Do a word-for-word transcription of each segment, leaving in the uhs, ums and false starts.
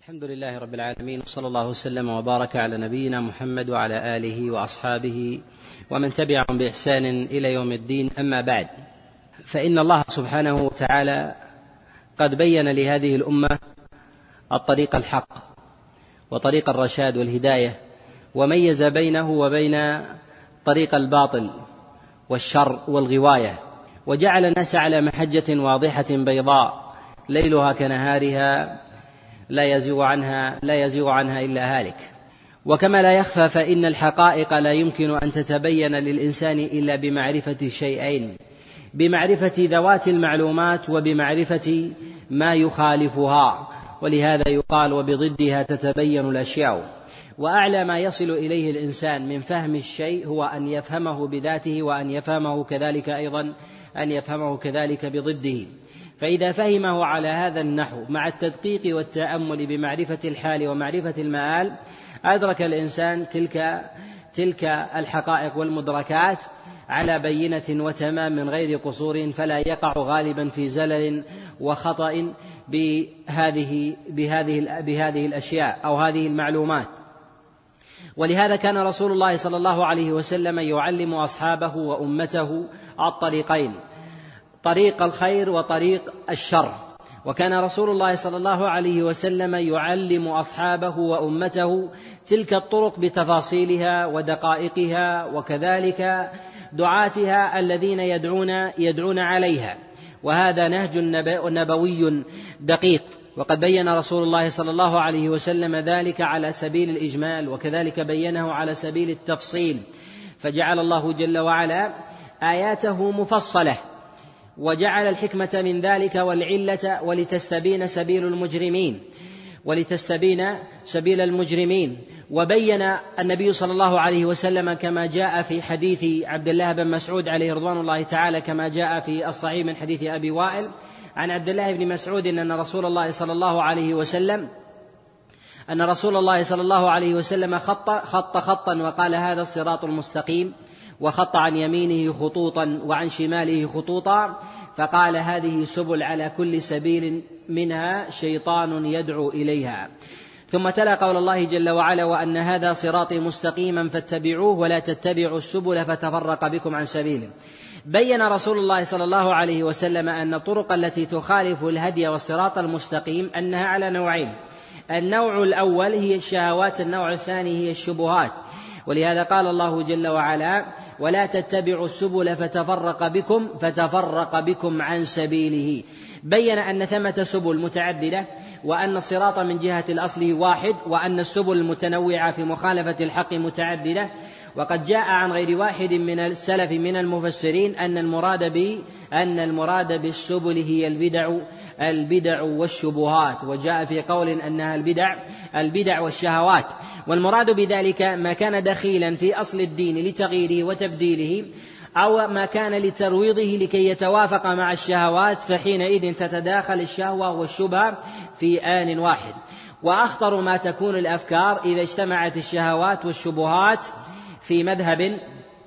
الحمد لله رب العالمين، وصلى الله وسلم وبارك على نبينا محمد وعلى آله وأصحابه ومن تبعهم بإحسان إلى يوم الدين. أما بعد، فإن الله سبحانه وتعالى قد بين لهذه الأمة الطريق الحق وطريق الرشاد والهداية، وميز بينه وبين طريق الباطل والشر والغواية، وجعل الناس على محجة واضحة بيضاء ليلها كنهارها لا يزيغ عنها لا يزيغ عنها إلا هالك. وكما لا يخفى فإن الحقائق لا يمكن أن تتبين للإنسان إلا بمعرفة شيئين: بمعرفة ذوات المعلومات وبمعرفة ما يخالفها، ولهذا يقال وبضدها تتبين الأشياء. وأعلى ما يصل إليه الإنسان من فهم الشيء هو أن يفهمه بذاته، وأن يفهمه كذلك أيضا أن يفهمه كذلك بضده. فإذا فهمه على هذا النحو مع التدقيق والتأمل بمعرفة الحال ومعرفة المآل، أدرك الإنسان تلك تلك الحقائق والمدركات على بينة وتمام من غير قصور، فلا يقع غالبا في زلل وخطأ بهذه بهذه بهذه الأشياء أو هذه المعلومات. ولهذا كان رسول الله صلى الله عليه وسلم يعلم أصحابه وأمته الطريقين: طريق الخير وطريق الشر. وكان رسول الله صلى الله عليه وسلم يعلم أصحابه وأمته تلك الطرق بتفاصيلها ودقائقها، وكذلك دعاتها الذين يدعون يدعون عليها. وهذا نهج نبوي دقيق، وقد بين رسول الله صلى الله عليه وسلم ذلك على سبيل الإجمال، وكذلك بينه على سبيل التفصيل. فجعل الله جل وعلا آياته مفصلة، وجعل الحكمة من ذلك والعلة ولتستبين سبيل المجرمين ولتستبين سبيل المجرمين. وبين النبي صلى الله عليه وسلم كما جاء في حديث عبد الله بن مسعود عليه رضوان الله تعالى، كما جاء في الصحيح من حديث أبي وائل عن عبد الله بن مسعود أن رسول الله صلى الله عليه وسلم أن رسول الله صلى الله عليه وسلم خط خط خطا وقال: هذا الصراط المستقيم، وخط عن يمينه خطوطا وعن شماله خطوطا، فقال: هذه سبل، على كل سبيل منها شيطان يدعو إليها. ثم تلا قول الله جل وعلا: وأن هذا صراطي مستقيما فاتبعوه ولا تتبعوا السبل فتفرق بكم عن سبيله. بين رسول الله صلى الله عليه وسلم أن الطرق التي تخالف الهدي والصراط المستقيم أنها على نوعين: النوع الأول هي الشهوات، النوع الثاني هي الشبهات. ولهذا قال الله جل وعلا: ولا تتبعوا السبل فتفرق بكم فتفرق بكم عن سبيله. بين أن ثمة سبل متعددة، وأن الصراط من جهة الأصل واحد، وأن السبل المتنوعة في مخالفة الحق متعددة. وقد جاء عن غير واحد من السلف من المفسرين أن المراد ب أن المراد بالسبل هي البدع البدع والشبهات، وجاء في قول أنها البدع البدع والشهوات. والمراد بذلك ما كان دخيلا في أصل الدين لتغييره وتبديله، أو ما كان لترويضه لكي يتوافق مع الشهوات، فحينئذ تتداخل الشهوة والشبهة في آن واحد. وأخطر ما تكون الأفكار إذا اجتمعت الشهوات والشبهات في مذهب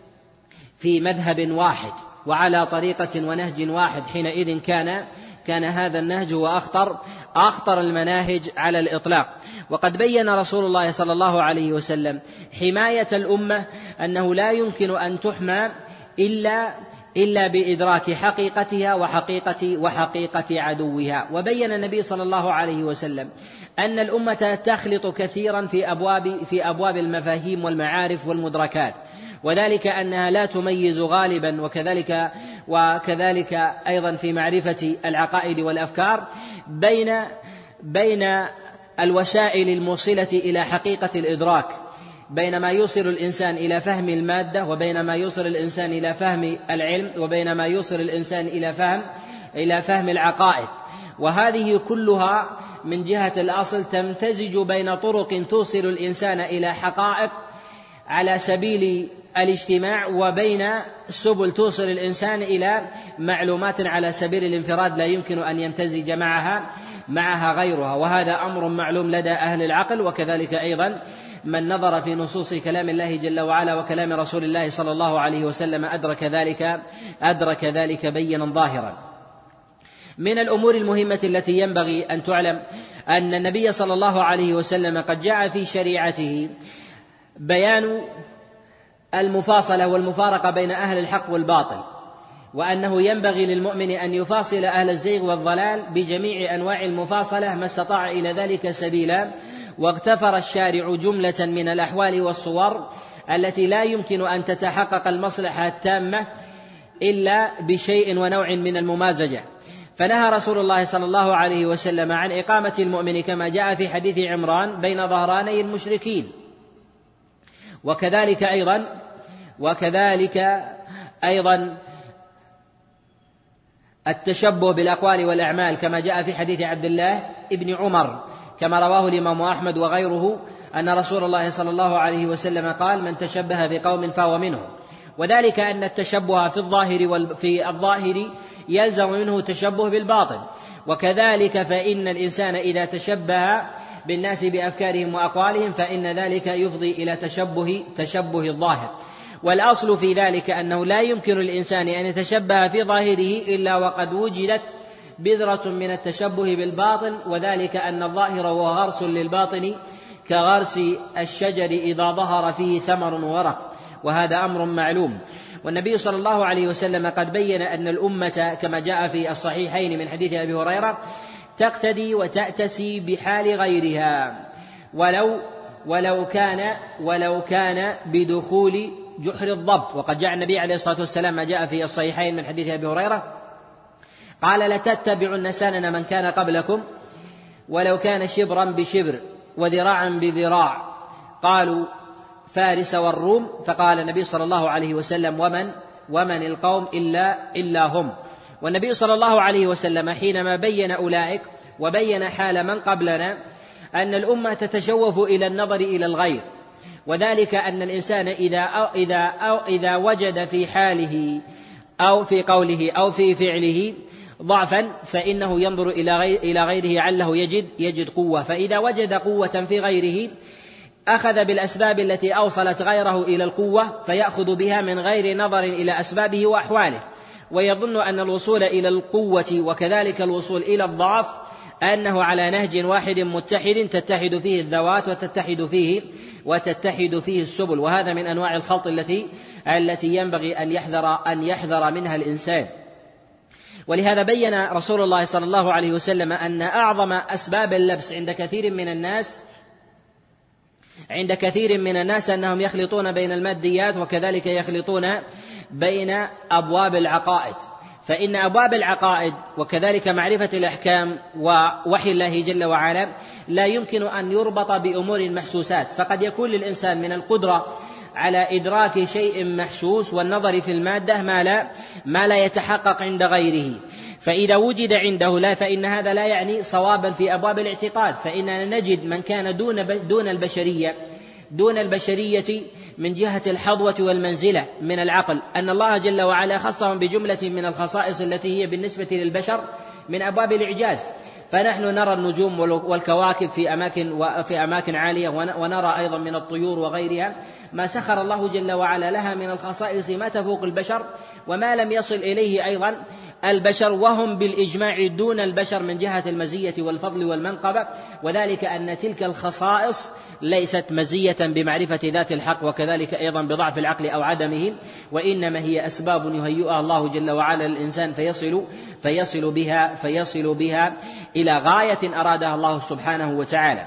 في مذهب واحد وعلى طريقة ونهج واحد، حينئذ كان كان هذا النهج هو أخطر أخطر المناهج على الإطلاق. وقد بين رسول الله صلى الله عليه وسلم حماية الأمة، أنه لا يمكن أن تحمى إلا إلا بإدراك حقيقتها وحقيقة وحقيقة عدوها. وبين النبي صلى الله عليه وسلم أن الأمة تخلط كثيرا في أبواب في أبواب المفاهيم والمعارف والمدركات، وذلك أنها لا تميز غالبا، وكذلك وكذلك أيضا في معرفة العقائد والأفكار بين بين الوسائل الموصلة إلى حقيقة الإدراك، بين ما يوصل الإنسان إلى فهم المادة، وبين ما يوصل الإنسان إلى فهم العلم، وبين ما يوصل الإنسان إلى فهم إلى فهم العقائد. وهذه كلها من جهة الأصل تمتزج بين طرق توصل الإنسان إلى حقائق على سبيل الاجتماع، وبين سبل توصل الإنسان إلى معلومات على سبيل الانفراد لا يمكن أن يمتزج معها معها غيرها. وهذا أمر معلوم لدى أهل العقل، وكذلك أيضا من نظر في نصوص كلام الله جل وعلا وكلام رسول الله صلى الله عليه وسلم أدرك ذلك أدرك ذلك بينا ظاهرا. من الأمور المهمة التي ينبغي أن تعلم أن النبي صلى الله عليه وسلم قد جاء في شريعته بيان المفاصلة والمفارقة بين أهل الحق والباطل، وأنه ينبغي للمؤمن أن يفاصل أهل الزيغ والضلال بجميع أنواع المفاصلة ما استطاع إلى ذلك سبيلا. واغتفر الشارع جملة من الأحوال والصور التي لا يمكن أن تتحقق المصلحة التامة إلا بشيء ونوع من الممازجة. فنهى رسول الله صلى الله عليه وسلم عن إقامة المؤمن كما جاء في حديث عمران بين ظهراني المشركين، وكذلك أيضا وكذلك أيضا التشبه بالأقوال والأعمال كما جاء في حديث عبد الله ابن عمر كما رواه الإمام أحمد وغيره أن رسول الله صلى الله عليه وسلم قال: من تشبه بقوم فهو منه. وذلك أن التشبه في الظاهر في الظاهر يلزم منه تشبه بالباطن، وكذلك فإن الإنسان إذا تشبه بالناس بأفكارهم وأقوالهم فإن ذلك يفضي إلى تشبه تشبه الظاهر. والأصل في ذلك أنه لا يمكن للإنسان أن يتشبه في ظاهره إلا وقد وجدت بذرة من التشبه بالباطن، وذلك أن الظاهر هو غرس للباطن كغرس الشجر إذا ظهر فيه ثمر وورق، وهذا أمر معلوم. والنبي صلى الله عليه وسلم قد بين أن الأمة كما جاء في الصحيحين من حديث أبي هريرة تقتدي وتأتسي بحال غيرها ولو ولو كان ولو كان بدخول جحر الضب. وقد جاء النبي عليه الصلاة والسلام ما جاء في الصحيحين من حديث أبي هريرة قال: لتتبعن سنن من كان قبلكم ولو كان شبرا بشبر وذراعا بذراع. قالوا: فارس والروم. فقال النبي صلى الله عليه وسلم: ومن ومن القوم إلا إلا هم. والنبي صلى الله عليه وسلم حينما بين أولئك وبين حال من قبلنا أن الأمة تتشوف إلى النظر إلى الغير، وذلك أن الإنسان إذا أو إذا أو إذا وجد في حاله أو في قوله أو في فعله ضعفا فإنه ينظر إلى غير إلى غيره عله يجد يجد قوة، فإذا وجد قوة في غيره أخذ بالأسباب التي أوصلت غيره إلى القوة فيأخذ بها من غير نظر إلى أسبابه وأحواله، ويظن أن الوصول إلى القوة وكذلك الوصول إلى الضعف أنه على نهج واحد متحد تتحد فيه الذوات وتتحد فيه وتتحد فيه السبل، وهذا من أنواع الخلط التي التي ينبغي أن يحذر أن يحذر منها الإنسان. ولهذا بين رسول الله صلى الله عليه وسلم أن أعظم أسباب اللبس عند كثير من الناس عند كثير من الناس أنهم يخلطون بين الماديات وكذلك يخلطون بين أبواب العقائد، فإن أبواب العقائد وكذلك معرفة الأحكام ووحي الله جل وعلا لا يمكن أن يربط بأمور محسوسات، فقد يكون للإنسان من القدرة على إدراك شيء محسوس والنظر في المادة ما لا ما لا يتحقق عند غيره، فإذا وجد عنده لا فإن هذا لا يعني صوابا في أبواب الاعتقاد، فإننا نجد من كان دون دون البشرية دون البشرية من جهة الحظوة والمنزلة من العقل أن الله جل وعلا خصهم بجملة من الخصائص التي هي بالنسبة للبشر من أبواب الإعجاز. فنحن نرى النجوم والكواكب في أماكن وفي أماكن عالية، ونرى أيضا من الطيور وغيرها ما سخر الله جل وعلا لها من الخصائص ما تفوق البشر وما لم يصل إليه أيضا البشر، وهم بالإجماع دون البشر من جهة المزية والفضل والمنقبة، وذلك أن تلك الخصائص ليست مزية بمعرفة ذات الحق وكذلك أيضا بضعف العقل أو عدمه، وإنما هي أسباب يهيئها الله جل وعلا للإنسان فيصل فيصل بها فيصل بها إلى غاية أرادها الله سبحانه وتعالى.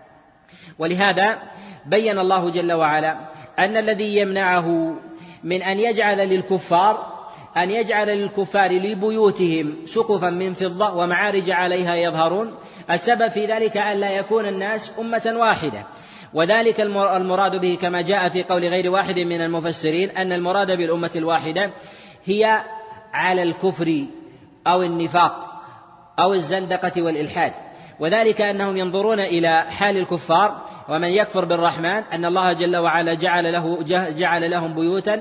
ولهذا بين الله جل وعلا أن الذي يمنعه من أن يجعل للكفار أن يجعل للكفار لبيوتهم سقفا من فضة ومعارج عليها يظهرون، السبب في ذلك أن لا يكون الناس أمة واحدة، وذلك المراد به كما جاء في قول غير واحد من المفسرين أن المراد بالأمة الواحدة هي على الكفر أو النفاق أو الزندقة والإلحاد. وذلك أنهم ينظرون إلى حال الكفار ومن يكفر بالرحمن أن الله جل وعلا جعل له جعل لهم بيوتا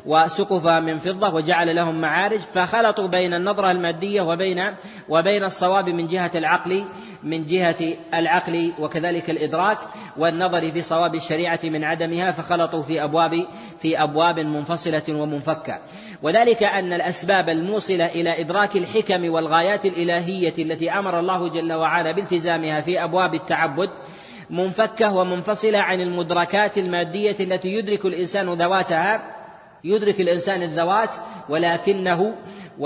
وسقفا من فضة وجعل لهم معارج، فخلطوا بين النظرة المادية وبين وبين الصواب من جهة العقل من جهة العقل وكذلك الإدراك والنظر في صواب الشريعة من عدمها، فخلطوا في أبواب في أبواب منفصلة ومنفكة. وذلك أن الأسباب الموصلة إلى إدراك الحكم والغايات الإلهية التي أمر الله جل وعلا بالتزامها في أبواب التعبد منفكة ومنفصلة عن المدركات المادية التي يدرك الإنسان ذواتها يدرك الإنسان الذوات ولكنه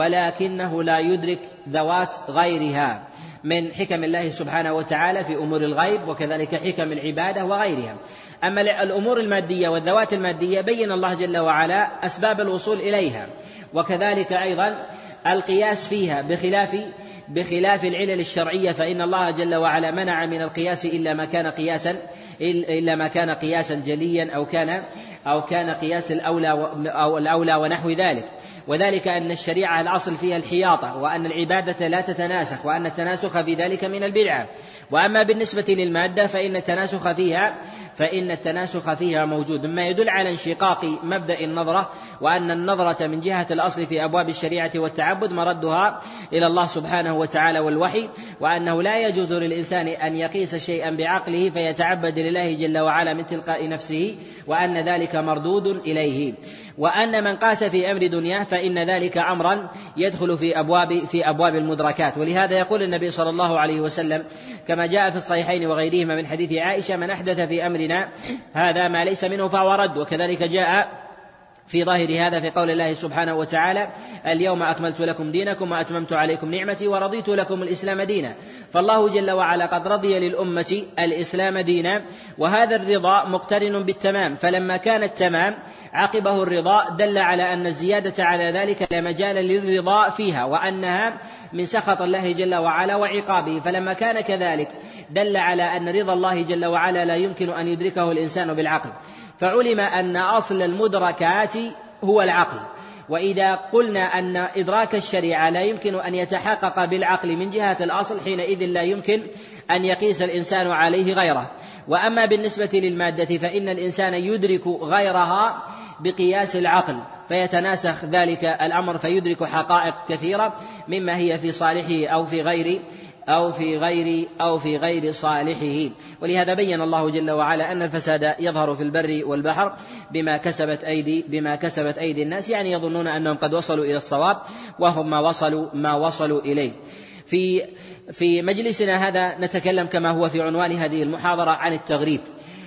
ولكنه لا يدرك ذوات غيرها من حكم الله سبحانه وتعالى في أمور الغيب وكذلك حكم العبادة وغيرها. أما الأمور المادية والذوات المادية بين الله جل وعلا أسباب الوصول إليها، وكذلك أيضا القياس فيها بخلاف بخلاف العلل الشرعية، فإن الله جل وعلا منع من القياس إلا ما كان قياسا إلا ما كان قياسا جليا أو كان أو كان قياس الأولى أو الأولى ونحو ذلك. وذلك أن الشريعة الأصل فيها الحياطة، وأن العبادة لا تتناسخ، وأن التناسخ في ذلك من البدعة. وأما بالنسبة للمادة فإن التناسخ فيها فإن التناسخ فيها موجود، مما يدل على انشقاق مبدأ النظرة، وأن النظرة من جهة الأصل في أبواب الشريعة والتعبد مردها إلى الله سبحانه وتعالى والوحي، وأنه لا يجوز للإنسان أن يقيس شيئا بعقله فيتعبد لله جل وعلا من تلقاء نفسه، وأن ذلك مردود إليه. وأن من قاس في أمر دنياه فإن ذلك أمرا يدخل في أبواب في أبواب المدركات. ولهذا يقول النبي صلى الله عليه وسلم كما جاء في الصحيحين وغيرهما من حديث عائشة: من أحدث في أمرنا هذا ما ليس منه فهو رد. وكذلك جاء في ظاهر هذا في قول الله سبحانه وتعالى: اليوم أكملت لكم دينكم وأتممت عليكم نعمتي ورضيت لكم الإسلام دينا. فالله جل وعلا قد رضي للأمة الإسلام دينا، وهذا الرضا مقترن بالتمام، فلما كان التمام عقبه الرضا دل على أن الزيادة على ذلك لا مجال للرضا فيها، وأنها من سخط الله جل وعلا وعقابه. فلما كان كذلك دل على أن رضا الله جل وعلا لا يمكن أن يدركه الإنسان بالعقل، فعلم أن أصل المدركات هو العقل. وإذا قلنا أن إدراك الشريعة لا يمكن أن يتحقق بالعقل من جهة الأصل، حينئذ لا يمكن أن يقيس الإنسان عليه غيره. وأما بالنسبة للمادة فإن الإنسان يدرك غيرها بقياس العقل، فيتناسخ ذلك الأمر فيدرك حقائق كثيرة مما هي في صالحه أو في غير أو في غير أو في غير صالحه. ولهذا بين الله جل وعلا أن الفساد يظهر في البر والبحر بما كسبت أيدي بما كسبت أيدي الناس، يعني يظنون أنهم قد وصلوا إلى الصواب وهم ما وصلوا ما وصلوا إليه. في في مجلسنا هذا نتكلم كما هو في عنوان هذه المحاضرة عن التغريب.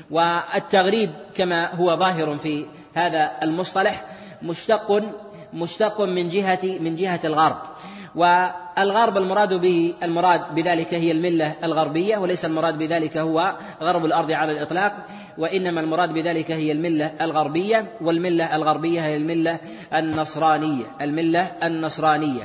والتغريب كما هو ظاهر في هذا المصطلح مشتق مشتق من جهة من جهة الغرب، والغرب المراد به المراد بذلك هي الملة الغربية، وليس المراد بذلك هو غرب الأرض على الإطلاق، وإنما المراد بذلك هي الملة الغربية. والملة الغربية هي الملة النصرانية الملة النصرانية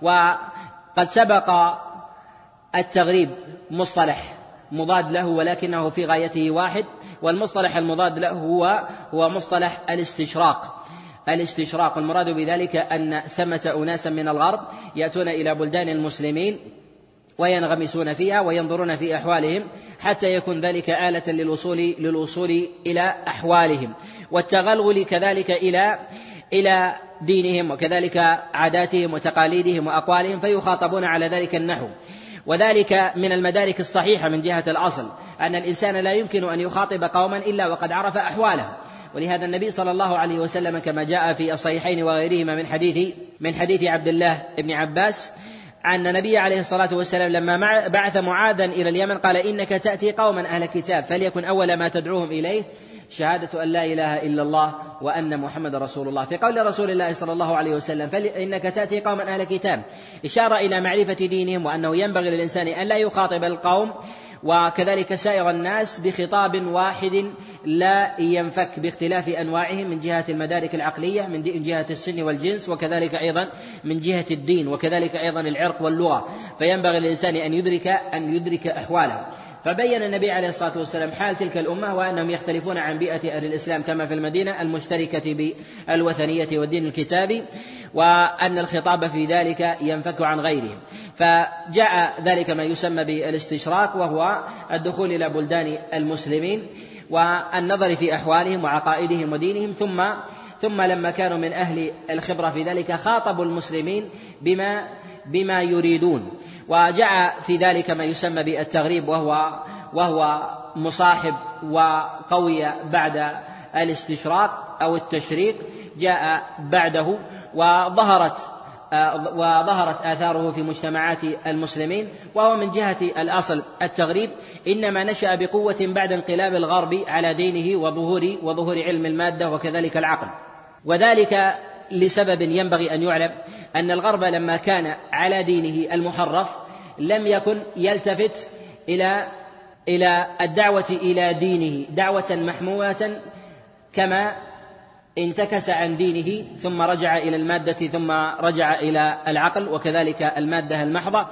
وقد سبق التغريب مصطلح مضاد له ولكنه في غايته واحد، والمصطلح المضاد له هو هو مصطلح الاستشراق. الاستشراق المراد بذلك أن ثمة أناسا من الغرب يأتون إلى بلدان المسلمين وينغمسون فيها وينظرون في أحوالهم حتى يكون ذلك آلة للوصول للوصول إلى أحوالهم، والتغلغل كذلك إلى إلى دينهم وكذلك عاداتهم وتقاليدهم وأقوالهم، فيخاطبون على ذلك النحو. وذلك من المدارك الصحيحة من جهة الأصل أن الإنسان لا يمكن أن يخاطب قوما إلا وقد عرف أحوالهم. ولهذا النبي صلى الله عليه وسلم كما جاء في الصحيحين وغيرهما من حديث من حديث عبد الله بن عباس أن النبي عليه الصلاة والسلام لما بعث معاذا إلى اليمن قال: إنك تأتي قوما أهل كتاب فليكن أول ما تدعوهم إليه شهادة أن لا إله إلا الله وأن محمد رسول الله. في قول رسول الله صلى الله عليه وسلم: فإنك تأتي قوما أهل كتاب، إشارة إلى معرفة دينهم، وأنه ينبغي للإنسان أن لا يخاطب القوم وكذلك سائر الناس بخطاب واحد لا ينفك باختلاف أنواعهم من جهة المدارك العقلية، من جهة السن والجنس، وكذلك أيضا من جهة الدين، وكذلك أيضا العرق واللغة. فينبغي للإنسان أن يدرك أن يدرك أحواله. فبين النبي عليه الصلاة والسلام حال تلك الأمة وأنهم يختلفون عن بيئة أهل الإسلام كما في المدينة المشتركة بالوثنية والدين الكتابي، وأن الخطاب في ذلك ينفك عن غيرهم. فجاء ذلك ما يسمى بالاستشراق، وهو الدخول إلى بلدان المسلمين والنظر في أحوالهم وعقائدهم ودينهم، ثم ثم لما كانوا من أهل الخبرة في ذلك خاطبوا المسلمين بما بما يريدون. وجاء في ذلك ما يسمى بالتغريب، وهو وهو مصاحب وقوي بعد الاستشراق أو التشريق، جاء بعده وظهرت وظهرت آثاره في مجتمعات المسلمين. وهو من جهة الأصل التغريب إنما نشأ بقوة بعد انقلاب الغرب على دينه وظهور وظهور علم المادة وكذلك العقل، وذلك لسبب ينبغي أن يعلم أن الغرب لما كان على دينه المحرف لم يكن يلتفت إلى إلى الدعوة إلى دينه دعوة محمومة، كما انتكس عن دينه ثم رجع إلى المادة ثم رجع إلى العقل وكذلك المادة المحضة،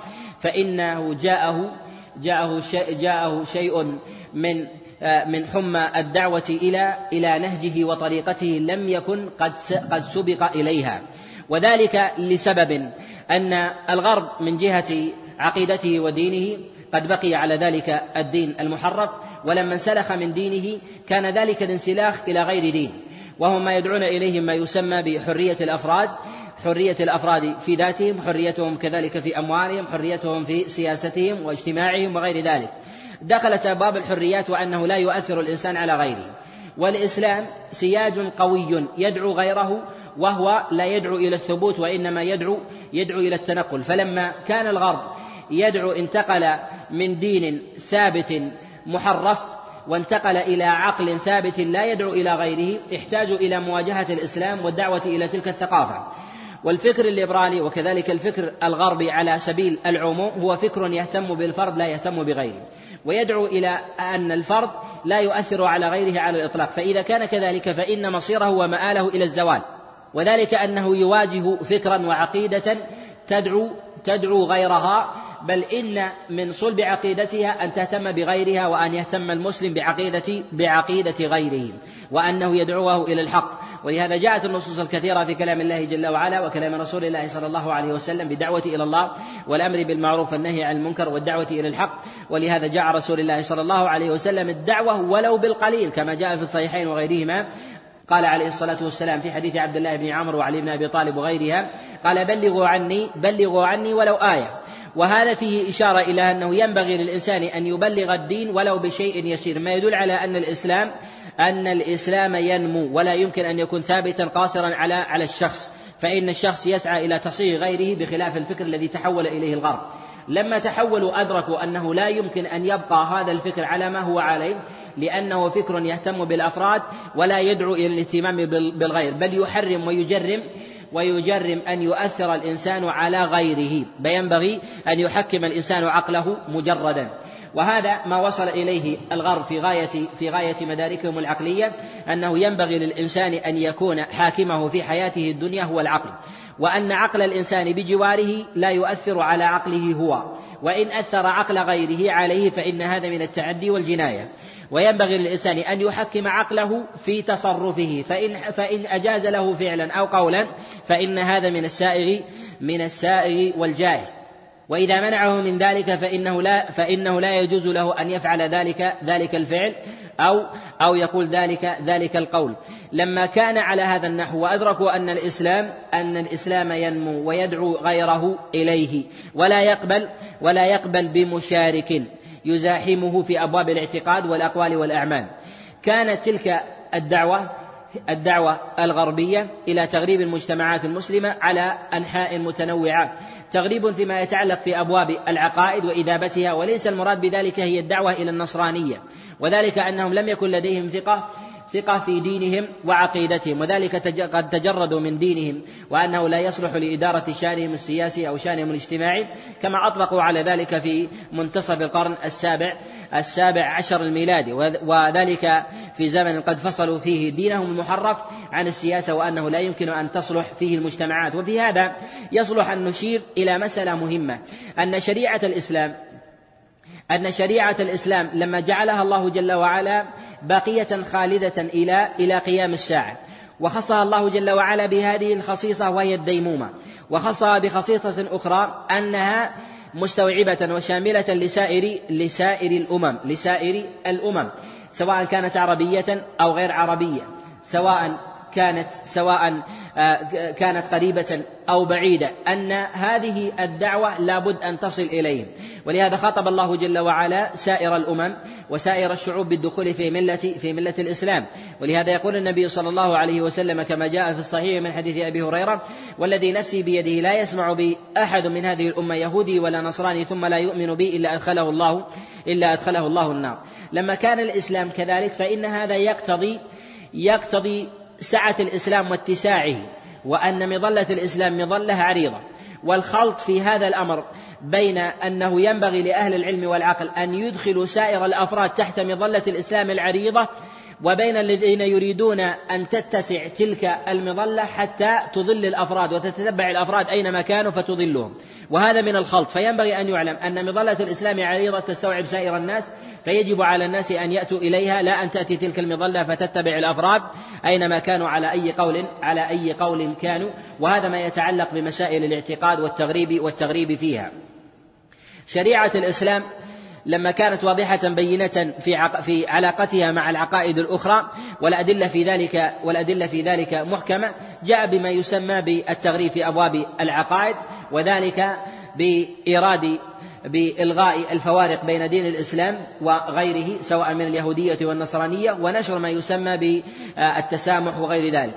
فإنه جاءه جاءه شيء, جاءه شيء من من حمى الدعوة إلى إلى نهجه وطريقته لم يكن قد قد سبق إليها، وذلك لسبب أن الغرب من جهة عقيدته ودينه قد بقي على ذلك الدين المحرف، ولما انسلخ من دينه كان ذلك الانسلاخ إلى غير دين، وهم ما يدعون إليه ما يسمى بحرية الأفراد، حرية الأفراد في ذاتهم، حريتهم كذلك في أموالهم، حريتهم في سياستهم واجتماعهم وغير ذلك. دخلت أبواب الحريات وأنه لا يؤثر الإنسان على غيره، والإسلام سياج قوي يدعو غيره، وهو لا يدعو إلى الثبوت وإنما يدعو يدعو إلى التنقل. فلما كان الغرب يدعو انتقل من دين ثابت محرف وانتقل إلى عقل ثابت لا يدعو إلى غيره، احتاجوا إلى مواجهة الإسلام والدعوة إلى تلك الثقافة. والفكر الليبرالي وكذلك الفكر الغربي على سبيل العموم هو فكر يهتم بالفرد لا يهتم بغيره، ويدعو إلى أن الفرد لا يؤثر على غيره على الإطلاق، فإذا كان كذلك فإن مصيره ومآله إلى الزوال، وذلك أنه يواجه فكرا وعقيدة تدعو تدعو غيرها، بل إن من صلب عقيدتها أن تهتم بغيرها، وأن يهتم المسلم بعقيدة بعقيدة غيره، وأنه يدعوه إلى الحق. ولهذا جاءت النصوص الكثيرة في كلام الله جل وعلا وكلام رسول الله صلى الله عليه وسلم بالدعوة إلى الله والأمر بالمعروف والنهي عن المنكر والدعوة إلى الحق. ولهذا جاء رسول الله صلى الله عليه وسلم الدعوة ولو بالقليل، كما جاء في الصحيحين وغيرهما، قال عليه الصلاة والسلام في حديث عبد الله بن عمرو وعلي بن أبي طالب وغيرها، قال بلغوا عني بلغوا عني ولو آية. وهذا فيه إشارة إلى أنه ينبغي للإنسان أن يبلغ الدين ولو بشيء يسير، ما يدل على أن الإسلام أن الإسلام ينمو ولا يمكن أن يكون ثابتا قاصرا على على الشخص، فإن الشخص يسعى إلى تصحيح غيره بخلاف الفكر الذي تحول إليه الغرب. لما تحولوا أدركوا أنه لا يمكن أن يبقى هذا الفكر على ما هو عليه، لأنه فكر يهتم بالأفراد ولا يدعو إلى الاهتمام بالغير، بل يحرم ويجرم ويجرم أن يؤثر الإنسان على غيره، فينبغي أن يحكم الإنسان عقله مجردا. وهذا ما وصل إليه الغرب في غاية في غاية مداركهم العقلية، أنه ينبغي للإنسان أن يكون حاكمه في حياته الدنيا هو العقل، وأن عقل الإنسان بجواره لا يؤثر على عقله هو، وإن أثر عقل غيره عليه فإن هذا من التعدي والجناية. وينبغي للإنسان أن يحكم عقله في تصرفه، فإن, فإن أجاز له فعلا أو قولا فإن هذا من السائغ من السائغ والجائز، وإذا منعه من ذلك فإنه لا فإنه لا يجوز له أن يفعل ذلك ذلك الفعل أو أو يقول ذلك ذلك القول. لما كان على هذا النحو وأدركوا أن الإسلام أن الإسلام ينمو ويدعو غيره إليه، ولا يقبل ولا يقبل بمشارك يزاحمه في أبواب الاعتقاد والأقوال والأعمال، كانت تلك الدعوة الدعوة الغربية إلى تغريب المجتمعات المسلمة على أنحاء متنوعة، تغريب فيما يتعلق في أبواب العقائد وإذابتها، وليس المراد بذلك هي الدعوة إلى النصرانية، وذلك أنهم لم يكن لديهم ثقة ثقة في دينهم وعقيدتهم، وذلك قد تجردوا من دينهم وأنه لا يصلح لإدارة شأنهم السياسي أو شأنهم الاجتماعي، كما أطلقوا على ذلك في منتصف القرن السابع السابع عشر الميلادي، وذلك في زمن قد فصلوا فيه دينهم المحرف عن السياسة، وأنه لا يمكن أن تصلح فيه المجتمعات. وفي هذا يصلح أن نشير إلى مسألة مهمة، أن شريعة الإسلام أن شريعة الإسلام لما جعلها الله جل وعلا باقية خالدة إلى إلى قيام الساعة، وخصها الله جل وعلا بهذه الخصيصة وهي الديمومة، وخصها بخصيصة أخرى أنها مستوعبة وشاملة لسائر لسائر الأمم لسائر الأمم سواء كانت عربية أو غير عربية، سواء كانت سواء كانت قريبة أو بعيدة، أن هذه الدعوة لابد أن تصل إليهم. ولهذا خاطب الله جل وعلا سائر الأمم وسائر الشعوب بالدخول في ملة في ملة الإسلام. ولهذا يقول النبي صلى الله عليه وسلم كما جاء في الصحيح من حديث أبي هريرة: والذي نفسي بيده لا يسمع بي أحد من هذه الأمة يهودي ولا نصراني ثم لا يؤمن بي إلا أدخله الله إلا أدخله الله النار. لما كان الإسلام كذلك فإن هذا يقتضي يقتضي سعة الإسلام واتساعه، وأن مظلة الإسلام مظلة عريضة. والخلط في هذا الأمر بين أنه ينبغي لأهل العلم والعقل أن يدخلوا سائر الأفراد تحت مظلة الإسلام العريضة، وبين الذين يريدون أن تتسع تلك المظلة حتى تضل الأفراد وتتتبع الأفراد أينما كانوا فتضلهم، وهذا من الخلط. فينبغي أن يعلم أن مظلة الإسلام عريضة تستوعب سائر الناس، فيجب على الناس أن يأتوا إليها، لا أن تأتي تلك المظلة فتتبع الأفراد أينما كانوا على أي قول على أي قول كانوا. وهذا ما يتعلق بمسائل الاعتقاد والتغريب والتغريب فيها. شريعة الإسلام لما كانت واضحة بينة في في علاقتها مع العقائد الأخرى والأدلة في ذلك والأدلة في ذلك محكمة، جاء بما يسمى بالتغريب في أبواب العقائد، وذلك بإيراد بإلغاء الفوارق بين دين الإسلام وغيره سواء من اليهودية والنصرانية، ونشر ما يسمى بالتسامح وغير ذلك.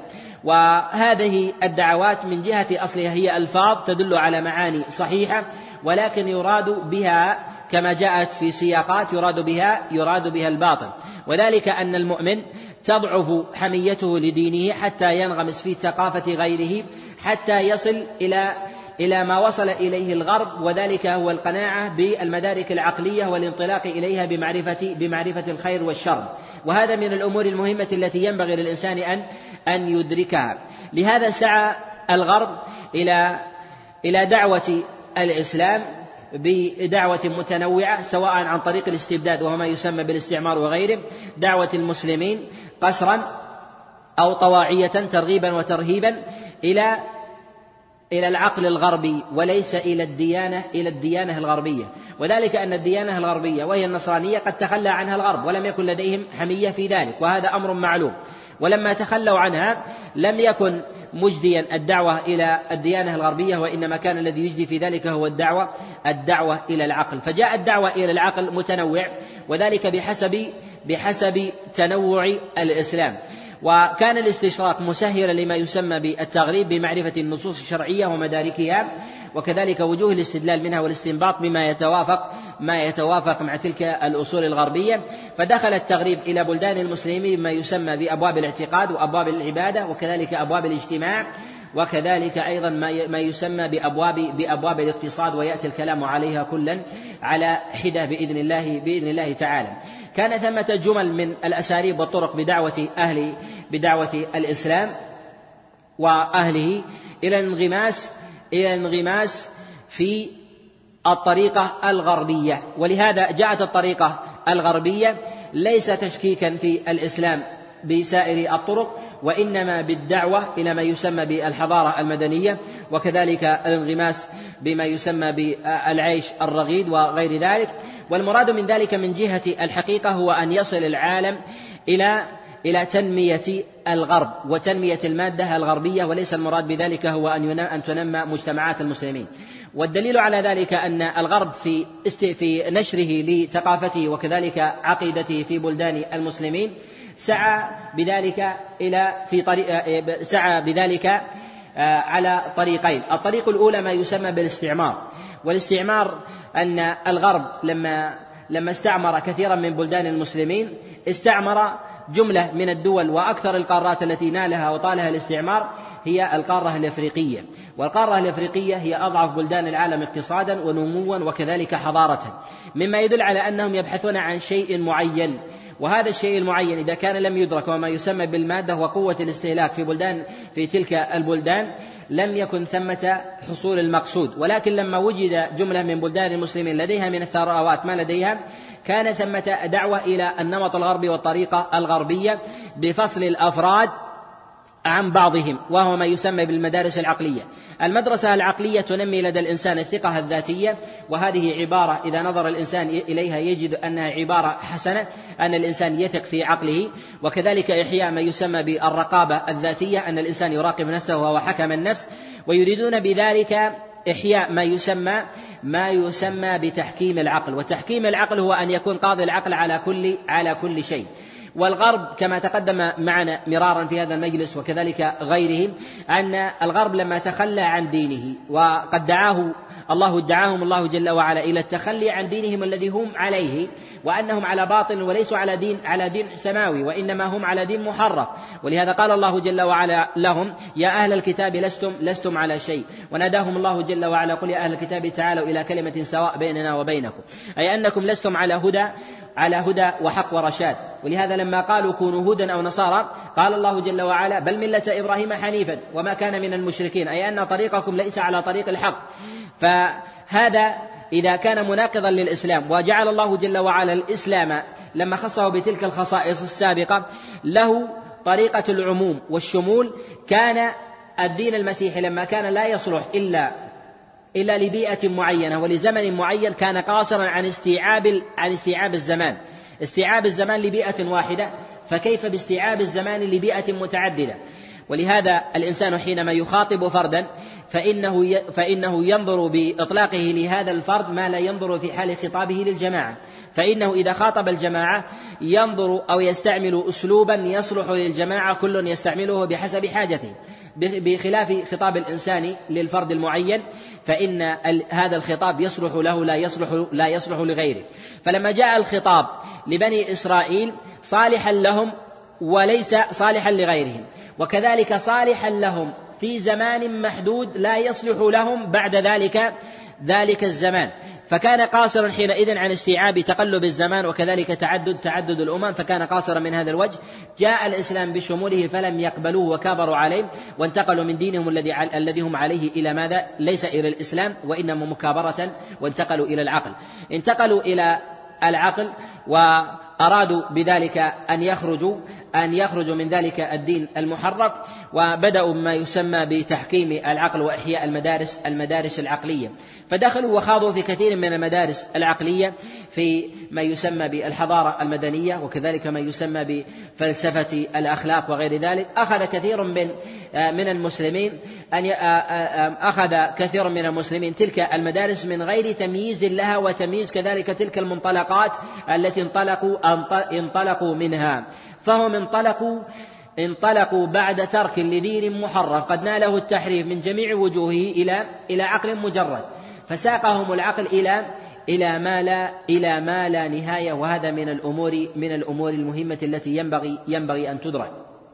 وهذه الدعوات من جهة أصلها هي ألفاظ تدل على معاني صحيحة، ولكن يراد بها كما جاءت في سياقات يراد بها يراد بها الباطل، وذلك أن المؤمن تضعف حميته لدينه حتى ينغمس في ثقافة غيره، حتى يصل إلى إلى ما وصل إليه الغرب، وذلك هو القناعة بالمدارك العقلية والانطلاق إليها بمعرفة بمعرفة الخير والشر. وهذا من الأمور المهمة التي ينبغي للإنسان أن أن يدركها. لهذا سعى الغرب إلى إلى دعوة الإسلام بدعوة متنوعة، سواء عن طريق الاستبداد وهو ما يسمى بالاستعمار وغيره، دعوة المسلمين قسرا أو طواعية ترغيبا وترهيبا إلى إلى العقل الغربي وليس إلى الديانة إلى الديانة الغربية. وذلك أن الديانة الغربية وهي النصرانية قد تخلى عنها الغرب ولم يكن لديهم حمية في ذلك، وهذا أمر معلوم. ولما تخلوا عنها لم يكن مجديا الدعوة إلى الديانة الغربية، وإنما كان الذي يجدي في ذلك هو الدعوة الدعوة إلى العقل. فجاء الدعوة إلى العقل متنوع، وذلك بحسب بحسب تنوع الإسلام. وكان الاستشراق مسهلا لما يسمى بالتغريب بمعرفة النصوص الشرعية ومداركها، وكذلك وجوه الاستدلال منها والاستنباط بما يتوافق ما يتوافق مع تلك الأصول الغربية. فدخل التغريب إلى بلدان المسلمين بما يسمى بأبواب الاعتقاد وأبواب العبادة، وكذلك أبواب الاجتماع، وكذلك أيضا ما يسمى بأبواب بأبواب الاقتصاد، ويأتي الكلام عليها كلا على حدة بإذن الله بإذن الله تعالى. كان ثمة جمل من الأساليب والطرق بدعوة أهل بدعوة الإسلام وأهله إلى الانغماس إلى الانغماس في الطريقة الغربية. ولهذا جاءت الطريقة الغربية ليس تشكيكا في الإسلام بسائر الطرق، وإنما بالدعوة إلى ما يسمى بالحضارة المدنية، وكذلك الانغماس بما يسمى بالعيش الرغيد وغير ذلك. والمراد من ذلك من جهة الحقيقة هو أن يصل العالم إلى إلى تنمية الغرب وتنمية المادة الغربية، وليس المراد بذلك هو أن تنمى مجتمعات المسلمين. والدليل على ذلك أن الغرب في في نشره لثقافته وكذلك عقيدته في بلدان المسلمين سعى بذلك إلى في طريق سعى بذلك على طريقين. الطريق الأولى ما يسمى بالاستعمار، والاستعمار أن الغرب لما لما استعمر كثيرا من بلدان المسلمين استعمر جملة من الدول، وأكثر القارات التي نالها وطالها الاستعمار هي القارة الأفريقية، والقارة الأفريقية هي أضعف بلدان العالم اقتصادا ونموا وكذلك حضارة، مما يدل على أنهم يبحثون عن شيء معين، وهذا الشيء المعين إذا كان لم يدرك وما يسمى بالمادة وقوة الاستهلاك في بلدان في تلك البلدان لم يكن ثمة حصول المقصود. ولكن لما وجد جملة من بلدان المسلمين لديها من الثروات ما لديها كان ثمة دعوة إلى النمط الغربي والطريقة الغربية بفصل الأفراد عن بعضهم، وهو ما يسمى بالمدارس العقلية. المدرسة العقلية تنمي لدى الإنسان الثقة الذاتية، وهذه عبارة إذا نظر الإنسان إليها يجد أنها عبارة حسنة، أن الإنسان يثق في عقله. وكذلك إحياء ما يسمى بالرقابة الذاتية، أن الإنسان يراقب نفسه وهو حكم النفس، ويريدون بذلك إحياء ما يسمى ما يسمى بتحكيم العقل. وتحكيم العقل هو أن يكون قاضي العقل على كل على كل شيء. والغرب كما تقدم معنا مرارا في هذا المجلس وكذلك غيره أن الغرب لما تخلى عن دينه، وقد دعاه الله ادعاهم الله جل وعلا إلى التخلي عن دينهم الذي هم عليه، وأنهم على باطل وليسوا على دين على دين سماوي، وإنما هم على دين محرف. ولهذا قال الله جل وعلا لهم: يا أهل الكتاب لستم لستم على شيء. وناداهم الله جل وعلا: قل يا أهل الكتاب تعالوا إلى كلمة سواء بيننا وبينكم، أي أنكم لستم على هدى على هدى وحق ورشاد. ولهذا لما قالوا كونوا هودا أو نصارى قال الله جل وعلا: بل ملة إبراهيم حنيفا وما كان من المشركين، أي أن طريقكم ليس على طريق الحق. فهذا إذا كان مناقضا للإسلام، وجعل الله جل وعلا الإسلام لما خصه بتلك الخصائص السابقة له طريقة العموم والشمول، كان الدين المسيحي لما كان لا يصلح إلا إلا لبيئة معينة ولزمن معين كان قاصرا عن استيعاب عن استيعاب الزمان استيعاب الزمان لبيئة واحدة، فكيف باستيعاب الزمان لبيئة متعددة؟ ولهذا الإنسان حينما يخاطب فردا فإنه فإنه ينظر بإطلاقه لهذا الفرد ما لا ينظر في حال خطابه للجماعة. فإنه إذا خاطب الجماعة ينظر أو يستعمل أسلوبا يصلح للجماعة، كل يستعمله بحسب حاجته، بخلاف خطاب الإنسان للفرد المعين فإن هذا الخطاب يصلح له لا يصلح لا يصلح لغيره. فلما جاء الخطاب لبني إسرائيل صالحا لهم وليس صالحا لغيرهم، وكذلك صالحا لهم في زمان محدود لا يصلح لهم بعد ذلك ذلك الزمان، فكان قاصرا حينئذ عن استيعاب تقلب الزمان وكذلك تعدد تعدد الأمم، فكان قاصرا من هذا الوجه. جاء الإسلام بشموله فلم يقبلوه وكابروا عليه، وانتقلوا من دينهم الذي الذي هم عليه إلى ماذا؟ ليس إلى الإسلام وإنما مكابرة، وانتقلوا إلى العقل. انتقلوا إلى العقل وأرادوا بذلك أن يخرجوا أن يخرجوا من ذلك الدين المحرف، وبدأوا بما يسمى بتحكيم العقل وإحياء المدارس المدارس العقلية. فدخلوا وخاضوا في كثير من المدارس العقلية في ما يسمى بالحضارة المدنية، وكذلك ما يسمى بفلسفة الأخلاق وغير ذلك. أخذ كثير من من المسلمين أن أخذ كثير من المسلمين تلك المدارس من غير تمييز لها وتمييز كذلك تلك المنطلقات التي انطلقوا انطلقوا منها. فهم انطلقوا انطلقوا بعد ترك لدين محرف قد ناله التحريف من جميع وجوهه إلى إلى عقل مجرد، فساقهم العقل إلى إلى ما لا إلى ما لا نهاية. وهذا من الأمور من الأمور المهمة التي ينبغي ينبغي أن تدرك.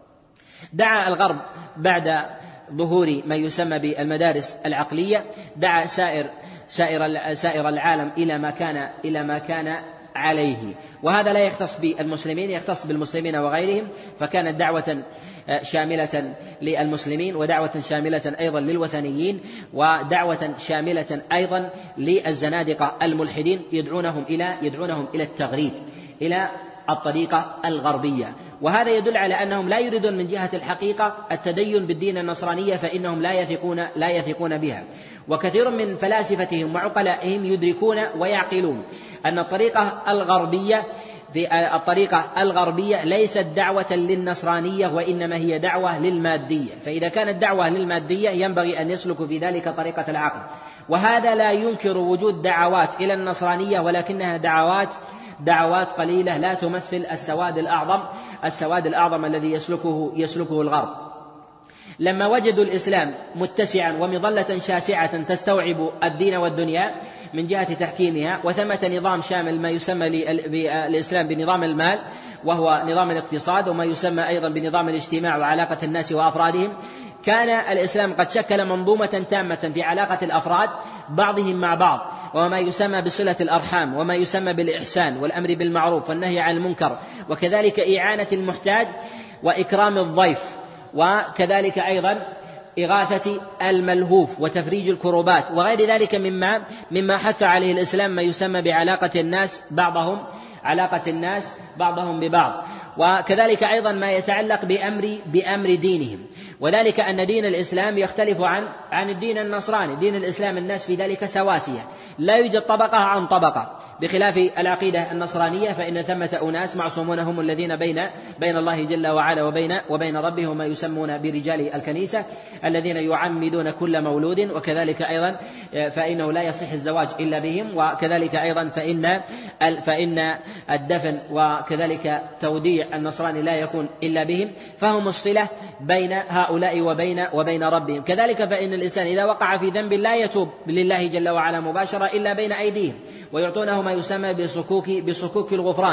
دعا الغرب بعد ظهور ما يسمى بالمدارس العقلية، دعا سائر سائر سائر العالم إلى ما كان إلى ما كان عليه، وهذا لا يختص بالمسلمين، يختص بالمسلمين وغيرهم. فكانت دعوة شاملة للمسلمين، ودعوة شاملة أيضا للوثنيين، ودعوة شاملة أيضا للزنادقة الملحدين، يدعونهم إلى يدعونهم إلى التغريب، إلى الطريقة الغربية. وهذا يدل على أنهم لا يريدون من جهة الحقيقة التدين بالدين النصرانية، فإنهم لا يثقون لا يثقون بها. وكثير من فلاسفتهم وعقلائهم يدركون ويعقلون أن الطريقة الغربية في الطريقة الغربية ليست دعوة للنصرانية، وإنما هي دعوة للمادية. فإذا كانت دعوة للمادية ينبغي أن يسلك في ذلك طريقة العقل. وهذا لا ينكر وجود دعوات إلى النصرانية، ولكنها دعوات دعوات قليلة لا تمثل السواد الأعظم السواد الأعظم الذي يسلكه يسلكه الغرب. لما وجدوا الإسلام متسعا ومظلة شاسعة تستوعب الدين والدنيا من جهة تحكيمها، وثمة نظام شامل ما يسمى الإسلام بنظام المال وهو نظام الاقتصاد، وما يسمى أيضا بنظام الاجتماع وعلاقة الناس وأفرادهم، كان الإسلام قد شكل منظومة تامة في علاقة الأفراد بعضهم مع بعض، وما يسمى بصلة الأرحام، وما يسمى بالإحسان والأمر بالمعروف والنهي عن المنكر، وكذلك إعانة المحتاج وإكرام الضيف، وكذلك أيضا إغاثة الملهوف وتفريج الكروبات وغير ذلك مما مما حث عليه الإسلام، ما يسمى بعلاقة الناس بعضهم علاقة الناس بعضهم ببعض، وكذلك أيضا ما يتعلق بأمر بأمر دينهم، وذلك أن دين الإسلام يختلف عن عن الدين النصراني. دين الإسلام الناس في ذلك سواسية، لا يوجد طبقة عن طبقة، بخلاف العقيدة النصرانية فإن ثمة أناس معصومون هم الذين بين بين الله جل وعلا وبين وبين ربه، وما يسمون برجال الكنيسة الذين يعمدون كل مولود، وكذلك أيضا فإنه لا يصح الزواج إلا بهم، وكذلك أيضا فإن فإن الدفن وكذلك توديع النصراني لا يكون إلا بهم، فهم الصلة بين هؤلاء وبين وبين ربهم. كذلك فإن الإنسان إذا وقع في ذنب لا يتوب لله جل وعلا مباشرة إلا بين أيديهم، ويعطونه ما يسمى بصكوك بصكوك الغفران.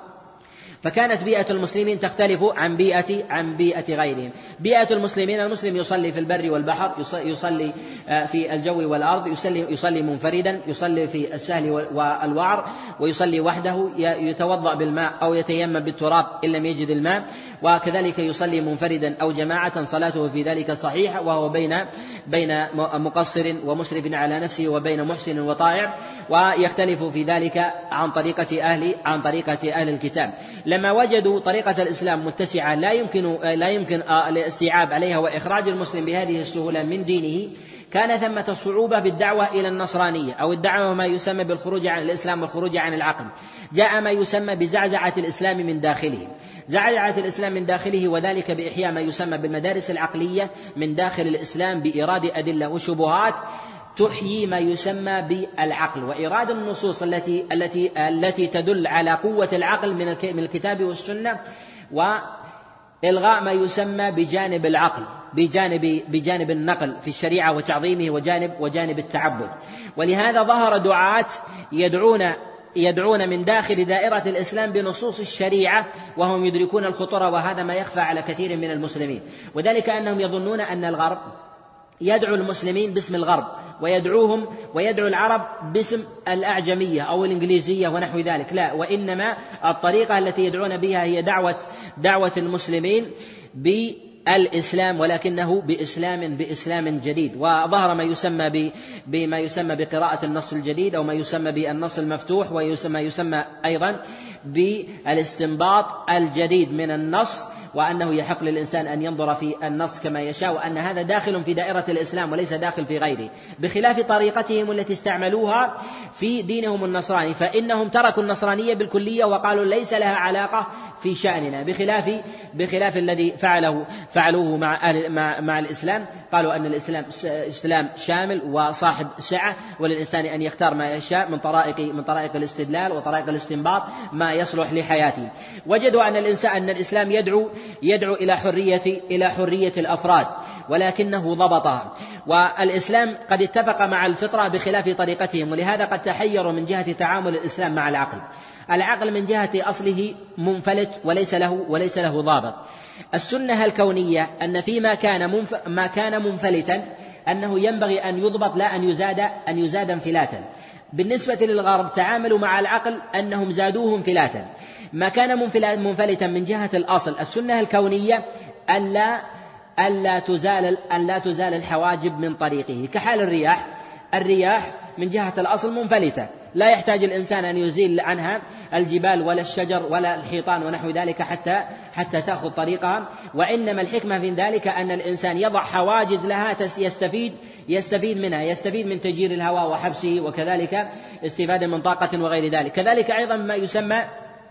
فكانت بيئة المسلمين تختلف عن بيئة عن بيئة غيرهم. بيئة المسلمين، المسلم يصلي في البر والبحر، يصلي في الجو والأرض، يصلي يصلي منفردا، يصلي في السهل والوعر، ويصلي وحده، يتوضأ بالماء أو يتيمم بالتراب إن لم يجد الماء، وكذلك يصلي منفردا أو جماعة صلاته في ذلك صحيحة، وهو بين بين مقصر ومسرف على نفسه وبين محسن وطائع، ويختلف في ذلك عن طريقة أهل عن طريقة أهل الكتاب. لما وجدوا طريقة الإسلام متسعة لا يمكن لا يمكن الاستيعاب عليها وإخراج المسلم بهذه السهولة من دينه، كان ثمة صعوبة بالدعوة إلى النصرانية أو الدعوة ما يسمى بالخروج عن الإسلام والخروج عن العقل. جاء ما يسمى بزعزعة الإسلام من داخله، زعزعة الإسلام من داخله، وذلك بإحياء ما يسمى بالمدارس العقلية من داخل الإسلام بإيراد أدلة وشبهات تحيي ما يسمى بالعقل، وإيراد النصوص التي التي التي تدل على قوة العقل من الكتاب والسنة، وإلغاء ما يسمى بجانب العقل بجانب بجانب النقل في الشريعة وتعظيمه وجانب وجانب التعبد. ولهذا ظهر دعاة يدعون يدعون من داخل دائرة الإسلام بنصوص الشريعة وهم يدركون الخطورة، وهذا ما يخفى على كثير من المسلمين، وذلك أنهم يظنون أن الغرب يدعو المسلمين باسم الغرب، ويدعوهم ويدعو العرب باسم الأعجمية أو الإنجليزية ونحو ذلك. لا، وإنما الطريقة التي يدعون بها هي دعوة دعوة المسلمين بالإسلام، ولكنه بإسلام بإسلام جديد. وظهر ما يسمى بما يسمى بقراءة النص الجديد أو ما يسمى بالنص المفتوح، ويسمى يسمى أيضا بالاستنباط الجديد من النص، وأنه يحق للإنسان أن ينظر في النص كما يشاء، وأن هذا داخل في دائرة الإسلام وليس داخل في غيره، بخلاف طريقتهم التي استعملوها في دينهم النصراني، فإنهم تركوا النصرانية بالكلية وقالوا ليس لها علاقة في شأننا، بخلاف بخلاف الذي فعله فعلوه مع مع, مع الإسلام. قالوا أن الإسلام إسلام شامل وصاحب سعة، وللإنسان أن يختار ما يشاء من طرائق من طرائق الاستدلال وطرائق الاستنباط ما يصلح لحياته. وجدوا أن الإنسان أن الإسلام يدعو يدعو إلى حرية إلى حرية الأفراد، ولكنه ضبطها، والإسلام قد اتفق مع الفطرة بخلاف طريقتهم، ولهذا قد تحيروا من جهة تعامل الإسلام مع العقل. العقل من جهة أصله منفلت وليس له وليس له ضابط. السنة الكونية أن فيما كان منف... ما كان منفلتا أنه ينبغي أن يضبط لا أن يزاد أن يزاد انفلاتا. بالنسبة للغرب تعاملوا مع العقل أنهم زادوه انفلاتا. ما كان منفلتا من جهة الأصل السنة الكونية ألا ألا تزال ألا تزال الحواجب من طريقه، كحال الرياح. الرياح من جهة الأصل منفلتة، لا يحتاج الإنسان أن يزيل عنها الجبال ولا الشجر ولا الحيطان ونحو ذلك حتى حتى تأخذ طريقها، وإنما الحكمة في ذلك أن الإنسان يضع حواجز لها يستفيد يستفيد منها، يستفيد من تجير الهواء وحبسه، وكذلك استفادة من طاقة وغير ذلك. كذلك أيضا ما يسمى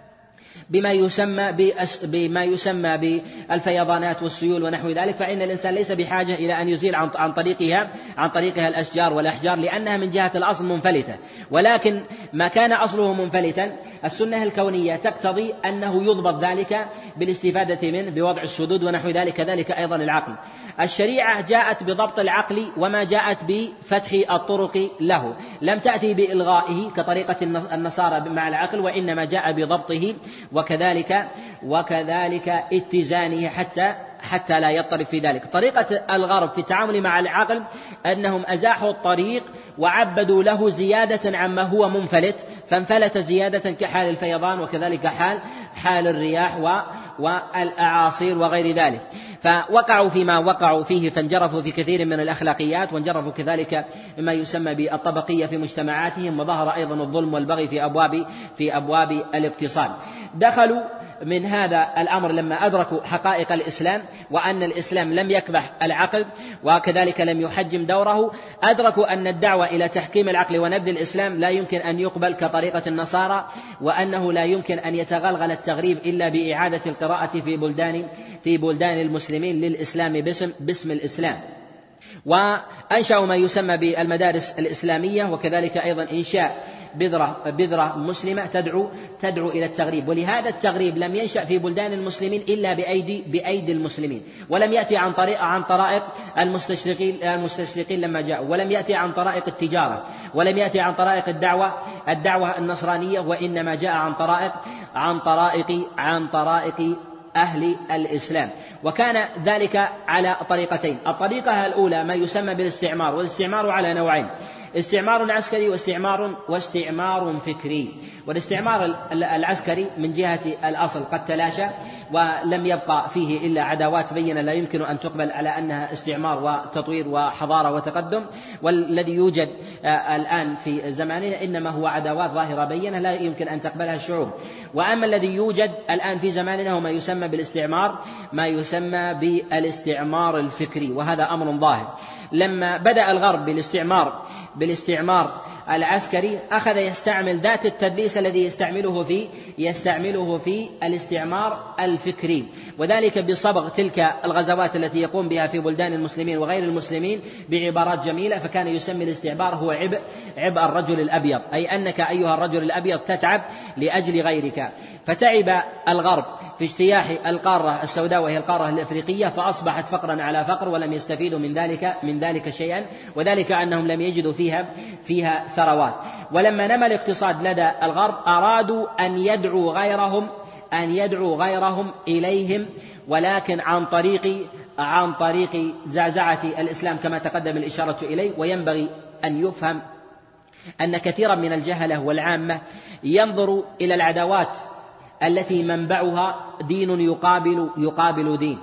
بما يسمى بما يسمى بالفيضانات والسيول ونحو ذلك، فإن الإنسان ليس بحاجة إلى أن يزيل عن عن طريقها عن طريقها الأشجار والأحجار، لأنها من جهة الأصل منفلتة. ولكن ما كان أصله منفلتا السنة الكونية تقتضي أنه يضبط ذلك بالاستفادة منه بوضع السدود ونحو ذلك. كذلك أيضا العقل، الشريعة جاءت بضبط العقل وما جاءت بفتح الطرق له، لم تأتي بإلغائه كطريقة النصارى مع العقل، وإنما جاء بضبطه وكذلك وكذلك اتزانه حتى حتى لا يضطرب في ذلك. طريقة الغرب في التعامل مع العقل أنهم أزاحوا الطريق وعبدوا له زيادة عما هو منفلت، فانفلت زيادة كحال الفيضان وكذلك حال حال الرياح و والأعاصير وغير ذلك، فوقعوا فيما وقعوا فيه، فانجرفوا في كثير من الأخلاقيات، وانجرفوا كذلك مما يسمى بالطبقية في مجتمعاتهم، وظهر أيضا الظلم والبغي في أبواب في أبواب الاقتصاد. دخلوا من هذا الأمر لما أدركوا حقائق الإسلام وأن الإسلام لم يكبح العقل وكذلك لم يحجم دوره، أدركوا أن الدعوة إلى تحكيم العقل ونبذ الإسلام لا يمكن أن يقبل كطريقة النصارى، وأنه لا يمكن أن يتغلغل التغريب إلا بإعادة القراءة في بلدان في بلدان المسلمين للإسلام باسم باسم الإسلام. وأنشأوا ما يسمى بالمدارس الإسلامية، وكذلك أيضا إنشاء بذرة بذرة مسلمة تدعو تدعو إلى التغريب. ولهذا التغريب لم ينشأ في بلدان المسلمين إلا بأيدي بأيدي المسلمين، ولم يأتي عن طريق عن طرائق المستشرقين المستشرقين لما جاءوا، ولم يأتي عن طرائق التجارة، ولم يأتي عن طرائق الدعوة الدعوة النصرانية، وإنما جاء عن طرائق عن طرائق عن طرائق أهل الإسلام. وكان ذلك على طريقتين: الطريقة الأولى ما يسمى بالاستعمار، والاستعمار على نوعين: استعمار عسكري واستعمار واستعمار فكري. والاستعمار العسكري من جهة الأصل قد تلاشى ولم يبقى فيه إلا عداوات بينة لا يمكن أن تقبل على أنها استعمار وتطوير وحضارة وتقدم، والذي يوجد الآن في زماننا إنما هو عداوات ظاهرة بينة لا يمكن أن تقبلها الشعوب. وأما الذي يوجد الآن في زماننا هو ما يسمى بالاستعمار ما يسمى بالاستعمار الفكري، وهذا أمر ظاهر. لما بدأ الغرب بالاستعمار بالاستعمار العسكري أخذ يستعمل ذات التدليس الذي يستعمله في يستعمله في الاستعمار الفكري، وذلك بصبغ تلك الغزوات التي يقوم بها في بلدان المسلمين وغير المسلمين بعبارات جميلة. فكان يسمي الاستعمار هو عبء عبء الرجل الأبيض، أي أنك أيها الرجل الأبيض تتعب لأجل غيرك. فتعب الغرب في اجتياح القارة السوداء وهي القارة الأفريقية، فأصبحت فقرا على فقر ولم يستفيدوا من ذلك من ذلك شيئا، وذلك أنهم لم يجدوا فيها فيها ثروات. ولما نمى الاقتصاد لدى الغرب أرادوا أن يدعوا غيرهم أن يدعوا غيرهم إليهم، ولكن عن طريق عن طريق زعزعة الإسلام كما تقدم الإشارة إليه. وينبغي أن يفهم أن كثيرا من الجهلة والعامة ينظر إلى العداوات التي منبعها دين يقابل يقابل دين،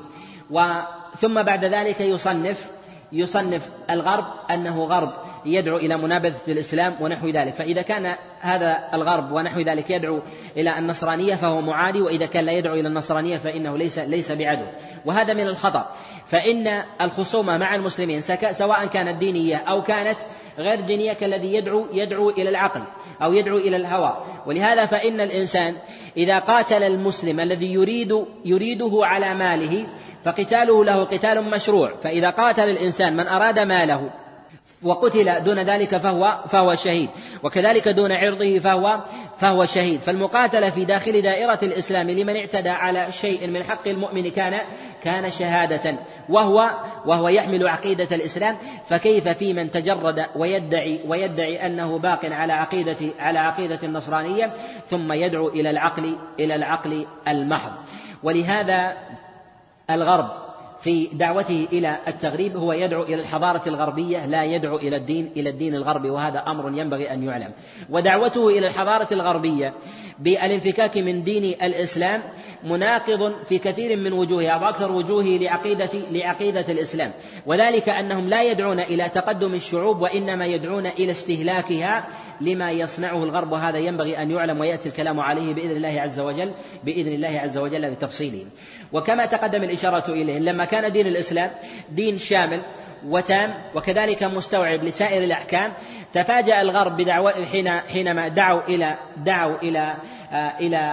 وثم بعد ذلك يصنف يصنف الغرب أنه غرب يدعو إلى منابذة الإسلام ونحو ذلك. فإذا كان هذا الغرب ونحو ذلك يدعو إلى النصرانية فهو معادي، وإذا كان لا يدعو إلى النصرانية فإنه ليس ليس بعدو، وهذا من الخطأ. فإن الخصومة مع المسلمين سواء كانت دينية أو كانت غير دينية كالذي يدعو يدعو إلى العقل أو يدعو إلى الهوى. ولهذا فإن الإنسان إذا قاتل المسلم الذي يريد يريده على ماله فقتاله له قتال مشروع. فإذا قاتل الإنسان من أراد ماله وقتل دون ذلك فهو فهو شهيد، وكذلك دون عرضه فهو فهو شهيد. فالمقاتلة في داخل دائرة الإسلام لمن اعتدى على شيء من حق المؤمن كان كان شهادة، وهو وهو يحمل عقيدة الإسلام. فكيف في من تجرد ويدعي ويدعي أنه باق على عقيدة على عقيدة النصرانية ثم يدعو إلى العقل إلى العقل المحض. ولهذا الغرب في دعوته إلى التغريب هو يدعو إلى الحضارة الغربية، لا يدعو إلى الدين إلى الدين الغربي، وهذا أمر ينبغي أن يعلم. ودعوته إلى الحضارة الغربية بالانفكاك من دين الإسلام مناقض في كثير من وجوهها وأكثر وجوهه لعقيدة لعقيدة الإسلام، وذلك أنهم لا يدعون إلى تقدم الشعوب وإنما يدعون إلى استهلاكها لما يصنعه الغرب، وهذا ينبغي أن يعلم ويأتي الكلام عليه بإذن الله عز وجل بإذن الله عز وجل بتفصيله. وكما تقدم الإشارة إليه لما كان دين الإسلام دين شامل وتام وكذلك مستوعب لسائر الأحكام، تفاجأ الغرب بدعوة حين حينما دعوا إلى دعوا إلى آه إلى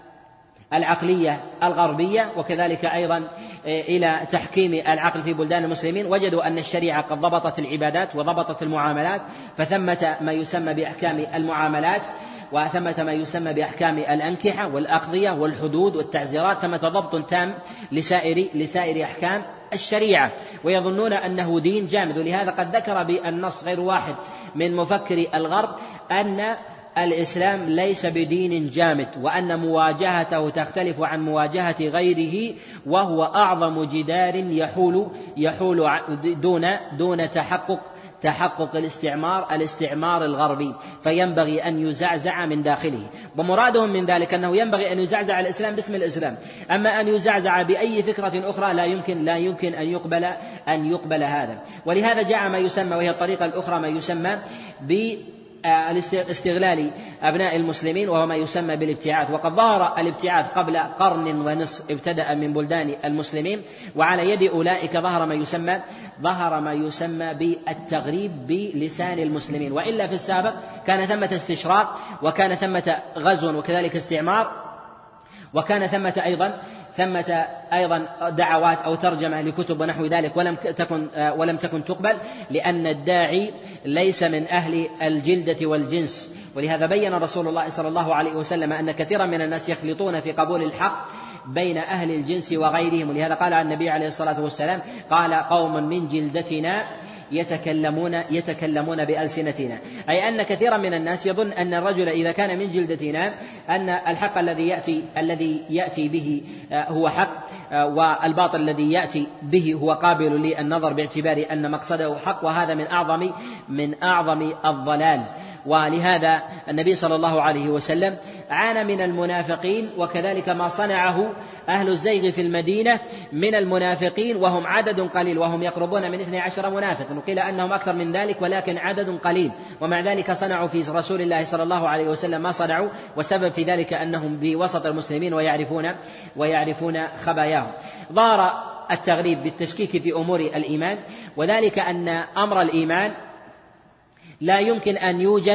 العقلية الغربية وكذلك أيضا إلى تحكيم العقل في بلدان المسلمين، وجدوا أن الشريعة قد ضبطت العبادات وضبطت المعاملات، فثمة ما يسمى بأحكام المعاملات وثمة ما يسمى بأحكام الأنكحة والأقضية والحدود والتعزيرات، ثمة ضبط تام لسائر لسائر أحكام الشريعة، ويظنون أنه دين جامد. ولهذا قد ذكر بالنص غير واحد من مفكري الغرب أن الإسلام ليس بدين جامد، وأن مواجهته تختلف عن مواجهة غيره، وهو أعظم جدار يحول يحول دون دون تحقق تحقق الاستعمار الاستعمار الغربي، فينبغي أن يزعزع من داخله. ومرادهم من ذلك أنه ينبغي أن يزعزع الإسلام باسم الإسلام، أما أن يزعزع بأي فكرة أخرى لا يمكن لا يمكن أن يقبل أن يقبل هذا. ولهذا جاء ما يسمى، وهي الطريقة الأخرى، ما يسمى ب الاستغلال أبناء المسلمين، وهو ما يسمى بالابتعاث. وقد ظهر الابتعاث قبل قرن ونصف ابتدأ من بلدان المسلمين، وعلى يد أولئك ظهر ما يسمى ظهر ما يسمى بالتغريب بلسان المسلمين. وإلا في السابق كان ثمة استشراق، وكان ثمة غزو، وكذلك استعمار، وكان ثمة أيضا ثمة أيضا دعوات أو ترجمة لكتب ونحو ذلك، ولم تكن ولم تكن تقبل، لأن الداعي ليس من أهل الجلدة والجنس. ولهذا بين رسول الله صلى الله عليه وسلم أن كثيرا من الناس يخلطون في قبول الحق بين أهل الجنس وغيرهم. ولهذا قال النبي عليه الصلاة والسلام: قال قوم من جلدتنا يتكلمون يتكلمون بألسنتنا، أي أن كثيرا من الناس يظن أن الرجل إذا كان من جلدتنا أن الحق الذي يأتي الذي يأتي به هو حق، والباطل الذي يأتي به هو قابل للنظر باعتبار أن مقصده حق، وهذا من أعظم من أعظم الضلال. ولهذا النبي صلى الله عليه وسلم عانى من المنافقين، وكذلك ما صنعه أهل الزيغ في المدينة من المنافقين، وهم عدد قليل، وهم يقربون من اثني عشر منافق، وقيل أنهم أكثر من ذلك ولكن عدد قليل، ومع ذلك صنعوا في رسول الله صلى الله عليه وسلم ما صنعوا، والسبب في ذلك أنهم بوسط المسلمين ويعرفون ويعرفون خباياهم. ظهر التغريب بالتشكيك في أمور الإيمان، وذلك أن أمر الإيمان لا يمكن أن يوجد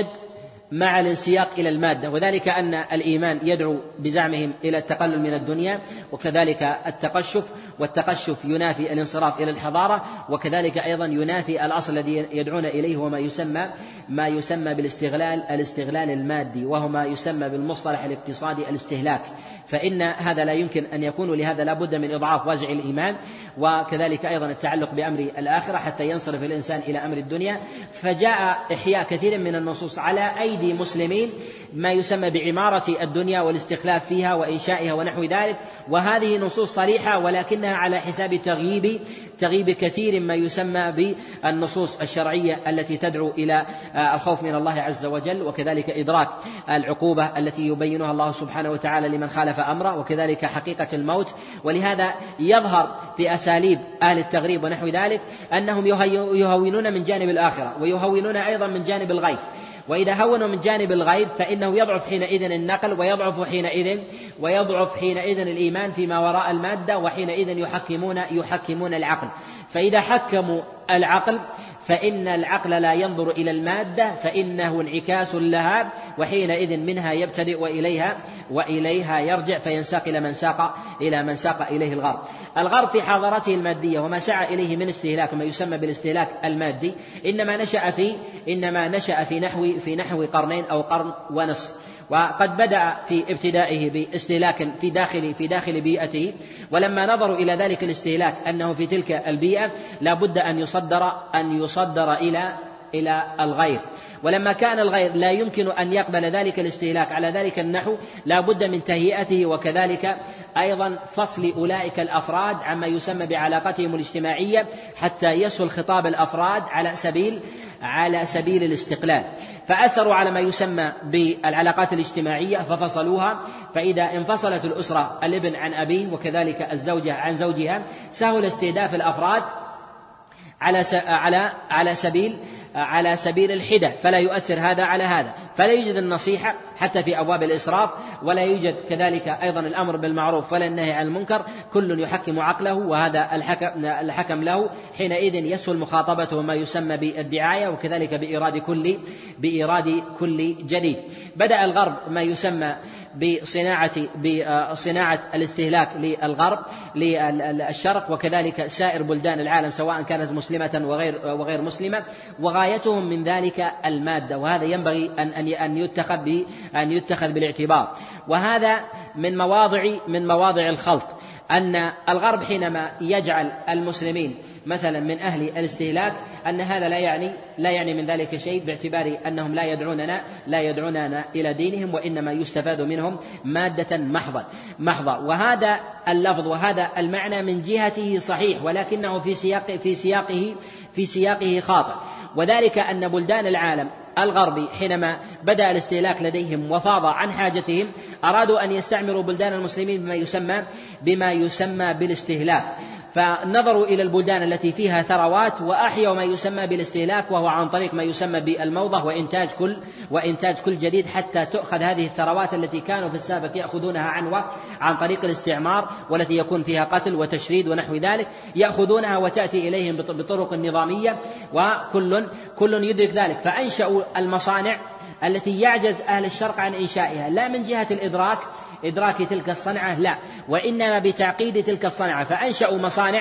مع الانسياق إلى المادة، وذلك أن الإيمان يدعو بزعمهم إلى التقلل من الدنيا، وكذلك التقشف، والتقشف ينافي الانصراف إلى الحضارة، وكذلك أيضا ينافي الأصل الذي يدعون إليه، وما يسمى ما يسمى بالاستغلال الاستغلال المادي، وهو ما يسمى بالمصطلح الاقتصادي الاستهلاك. فإن هذا لا يمكن أن يكون، لهذا لا بد من إضعاف وازع الإيمان، وكذلك أيضا التعلق بأمر الآخرة حتى ينصرف الإنسان إلى أمر الدنيا. فجاء إحياء كثير من النصوص على أيدي مسلمين ما يسمى بعمارة الدنيا والاستخلاف فيها وإنشائها ونحو ذلك، وهذه نصوص صريحة، ولكنها على حساب تغييب تغييب كثير ما يسمى بالنصوص الشرعية التي تدعو إلى الخوف من الله عز وجل، وكذلك إدراك العقوبة التي يبينها الله سبحانه وتعالى لمن خالف أمره، وكذلك حقيقة الموت. ولهذا يظهر في أساليب أهل التغريب ونحو ذلك أنهم يهونون من جانب الآخرة، ويهونون أيضا من جانب الغيب، وإذا هونوا من جانب الغيب فإنه يضعف حينئذ النقل، ويضعف حينئذ ويضعف حينئذ الإيمان فيما وراء المادة، وحينئذ يحكمون يحكمون العقل. فإذا حكموا العقل فإن العقل لا ينظر إلى المادة، فإنه انعكاس لها، وحينئذ منها يبتدئ وإليها وإليها يرجع، فينساق إلى من ساق إلى من ساق إليه الغرب. الغرب في حاضرته المادية وما سعى إليه من استهلاك، ما يسمى بالاستهلاك المادي، إنما نشأ في إنما نشأ في نحو في نحو قرنين أو قرن ونصف، وقد بدأ في ابتدائه باستهلاك في داخل في داخل بيئته، ولما نظروا إلى ذلك الاستهلاك أنه في تلك البيئة لا بد أن يصدر أن يصدر إلى إلى الغير، ولما كان الغير لا يمكن أن يقبل ذلك الاستهلاك على ذلك النحو لا بد من تهيئته، وكذلك أيضا فصل أولئك الأفراد عما يسمى بعلاقتهم الاجتماعية حتى يسهل خطاب الأفراد على سبيل على سبيل الاستقلال. فأثروا على ما يسمى بالعلاقات الاجتماعية ففصلوها، فإذا انفصلت الأسرة الابن عن أبيه وكذلك الزوجة عن زوجها سهل استهداف الأفراد على على على سبيل على سبيل الحدة، فلا يؤثر هذا على هذا، فلا يوجد النصيحة حتى في أبواب الإسراف، ولا يوجد كذلك أيضا الأمر بالمعروف ولا النهي عن المنكر، كل يحكم عقله، وهذا الحكم, الحكم له حينئذ يسهل مخاطبته ما يسمى بالدعاية، وكذلك بإيراد كل بإيراد كل جديد. بدأ الغرب ما يسمى بصناعة بصناعة الاستهلاك للغرب للشرق، وكذلك سائر بلدان العالم سواء كانت مسلمة وغير وغير مسلمة، وغايتهم من ذلك المادة، وهذا ينبغي أن أن يتخذ أن يتخذ بالاعتبار. وهذا من مواضع من مواضع الخلط أن الغرب حينما يجعل المسلمين مثلا من أهل الاستهلاك أن هذا لا يعني لا يعني من ذلك شيء، باعتبار أنهم لا يدعوننا لا يدعوننا إلى دينهم، وإنما يستفاد منهم مادة محضة محضة. وهذا اللفظ وهذا المعنى من جهته صحيح، ولكنه في سياق في سياقه في سياقه خاطئ. وذلك أن بلدان العالم الغربي حينما بدأ الاستهلاك لديهم وفاض عن حاجتهم أرادوا أن يستعمروا بلدان المسلمين بما يسمى بما يسمى بالاستهلاك، فنظروا إلى البلدان التي فيها ثروات وأحيوا ما يسمى بالاستهلاك، وهو عن طريق ما يسمى بالموضة وإنتاج كل وإنتاج كل جديد، حتى تؤخذ هذه الثروات التي كانوا في السابق يأخذونها عنوة عن طريق الاستعمار، والتي يكون فيها قتل وتشريد ونحو ذلك، يأخذونها وتأتي إليهم بطرق نظامية، وكل كل يدرك ذلك. فأنشأوا المصانع التي يعجز أهل الشرق عن إنشائها، لا من جهة الإدراك إدراك تلك الصنعة، لا، وإنما بتعقيد تلك الصنعة. فأنشأوا مصانع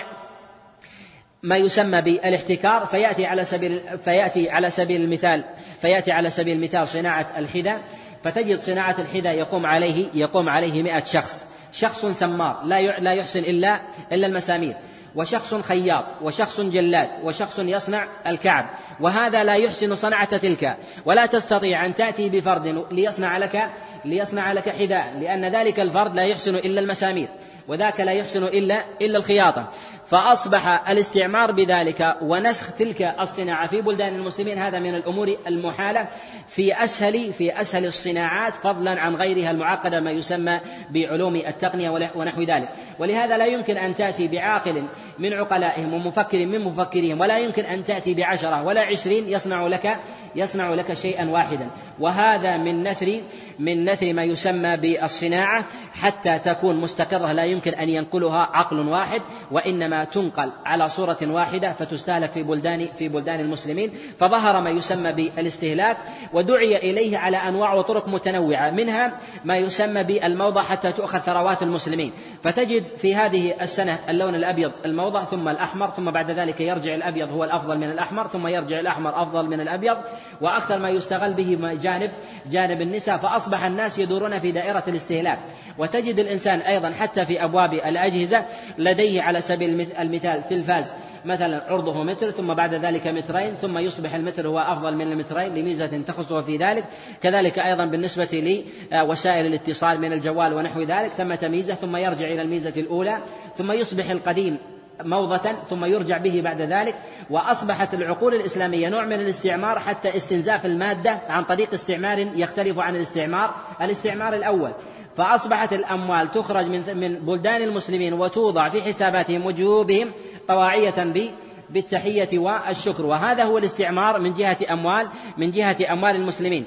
ما يسمى بالاحتكار، فيأتي على سبيل فيأتي على سبيل المثال فيأتي على سبيل المثال صناعة الحذاء، فتجد صناعة الحذاء يقوم عليه يقوم عليه مئة شخص، شخص سمار لا لا يحسن إلا إلا المسامير، وشخص خياط، وشخص جلاد، وشخص يصنع الكعب، وهذا لا يحسن صنعة تلك، ولا تستطيع أن تأتي بفرد ليصنع لك ليصنع لك حذاء، لأن ذلك الفرد لا يحسن إلا المسامير، وذاك لا يحسن إلا إلا الخياطة. فأصبح الاستعمار بذلك ونسخ تلك الصناعة في بلدان المسلمين هذا من الأمور المحالة في أسهل في أسهل الصناعات، فضلا عن غيرها المعقدة ما يسمى بعلوم التقنية ونحو ذلك. ولهذا لا يمكن أن تأتي بعاقل من عقلائهم ومفكر من مفكرهم، ولا يمكن أن تأتي بعشرة ولا عشرين يصنع لك يصنع لك شيئا واحدا. وهذا من نثر من نثر ما يسمى بالصناعة حتى تكون مستقرة، لا يمكن أن ينقلها عقل واحد، وإنما تنقل على صورة واحدة فتستهلك في بلدان في بلدان المسلمين. فظهر ما يسمى بالاستهلاك، ودعي إليه على أنواع وطرق متنوعة، منها ما يسمى بالموضة حتى تؤخذ ثروات المسلمين. فتجد في هذه السنة اللون الأبيض الموضة، ثم الأحمر، ثم بعد ذلك يرجع الأبيض هو الأفضل من الأحمر، ثم يرجع الأحمر أفضل من الأبيض، وأكثر ما يستغل به جانب جانب النساء. فأصبح الناس يدورون في دائرة الاستهلاك. وتجد الإنسان أيضا حتى في أبواب الأجهزة لديه على سبيل المثال تلفاز مثلا عرضه متر، ثم بعد ذلك مترين، ثم يصبح المتر هو أفضل من المترين لميزة تخصه في ذلك. كذلك أيضا بالنسبة لوسائل الاتصال من الجوال ونحو ذلك، ثمة ميزة ثم يرجع إلى الميزة الأولى، ثم يصبح القديم موضة ثم يرجع به بعد ذلك. وأصبحت العقول الإسلامية نوع من الاستعمار، حتى استنزاف المادة عن طريق استعمار يختلف عن الاستعمار الاستعمار الأول. فأصبحت الأموال تخرج من من بلدان المسلمين وتوضع في حساباتهم وجيوبهم طواعية بالتحية والشكر، وهذا هو الاستعمار من جهة أموال من جهة أموال المسلمين.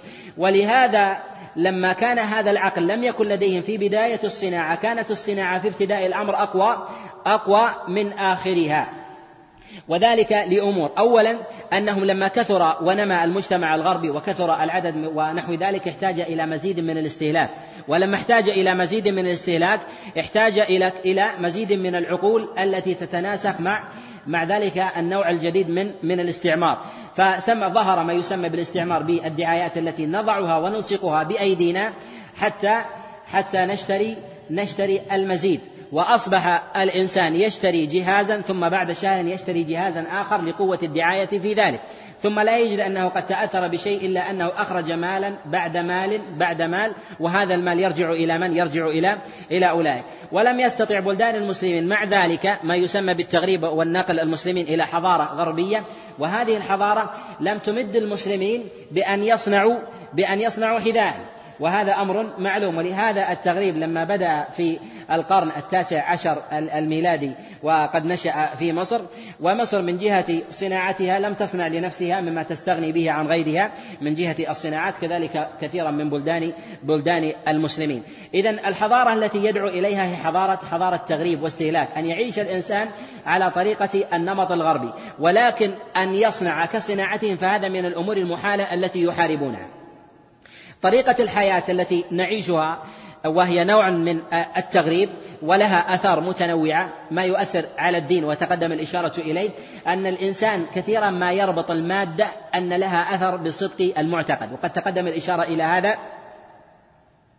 ولهذا لما كان هذا العقل لم يكن لديهم في بداية الصناعة، كانت الصناعة في ابتداء الأمر أقوى أقوى من آخرها، وذلك لأمور. أولا أنهم لما كثر ونمى المجتمع الغربي وكثر العدد ونحو ذلك احتاج إلى مزيد من الاستهلاك، ولما احتاج إلى مزيد من الاستهلاك احتاج إلى إلى مزيد من العقول التي تتناسخ مع مع ذلك النوع الجديد من من الاستعمار. فثم ظهر ما يسمى بالاستعمار بالدعايات التي نضعها ونلصقها بأيدينا حتى حتى نشتري نشتري المزيد. وأصبح الإنسان يشتري جهازا ثم بعد شهر يشتري جهازا آخر لقوة الدعاية في ذلك، ثم لا يجد أنه قد تأثر بشيء إلا أنه أخرج مالا بعد مال بعد مال، وهذا المال يرجع إلى من؟ يرجع إلى إلى أولئك. ولم يستطع بلدان المسلمين مع ذلك ما يسمى بالتغريب والنقل المسلمين إلى حضارة غربية، وهذه الحضارة لم تمد المسلمين بأن يصنعوا بأن يصنعوا حذاء، وهذا أمر معلوم. ولهذا التغريب لما بدأ في القرن التاسع عشر الميلادي وقد نشأ في مصر، ومصر من جهة صناعتها لم تصنع لنفسها مما تستغني به عن غيرها من جهة الصناعات، كذلك كثيرا من بلدان بلدان المسلمين. إذن الحضارة التي يدعو إليها هي حضارة حضارة تغريب واستهلاك، أن يعيش الإنسان على طريقة النمط الغربي، ولكن أن يصنع كصناعتهم فهذا من الأمور المحالة التي يحاربونها. طريقة الحياة التي نعيشها وهي نوع من التغريب ولها آثار متنوعة، ما يؤثر على الدين وتقدم الإشارة إليه أن الإنسان كثيرا ما يربط المادة أن لها أثر بصدق المعتقد، وقد تقدم الإشارة إلى هذا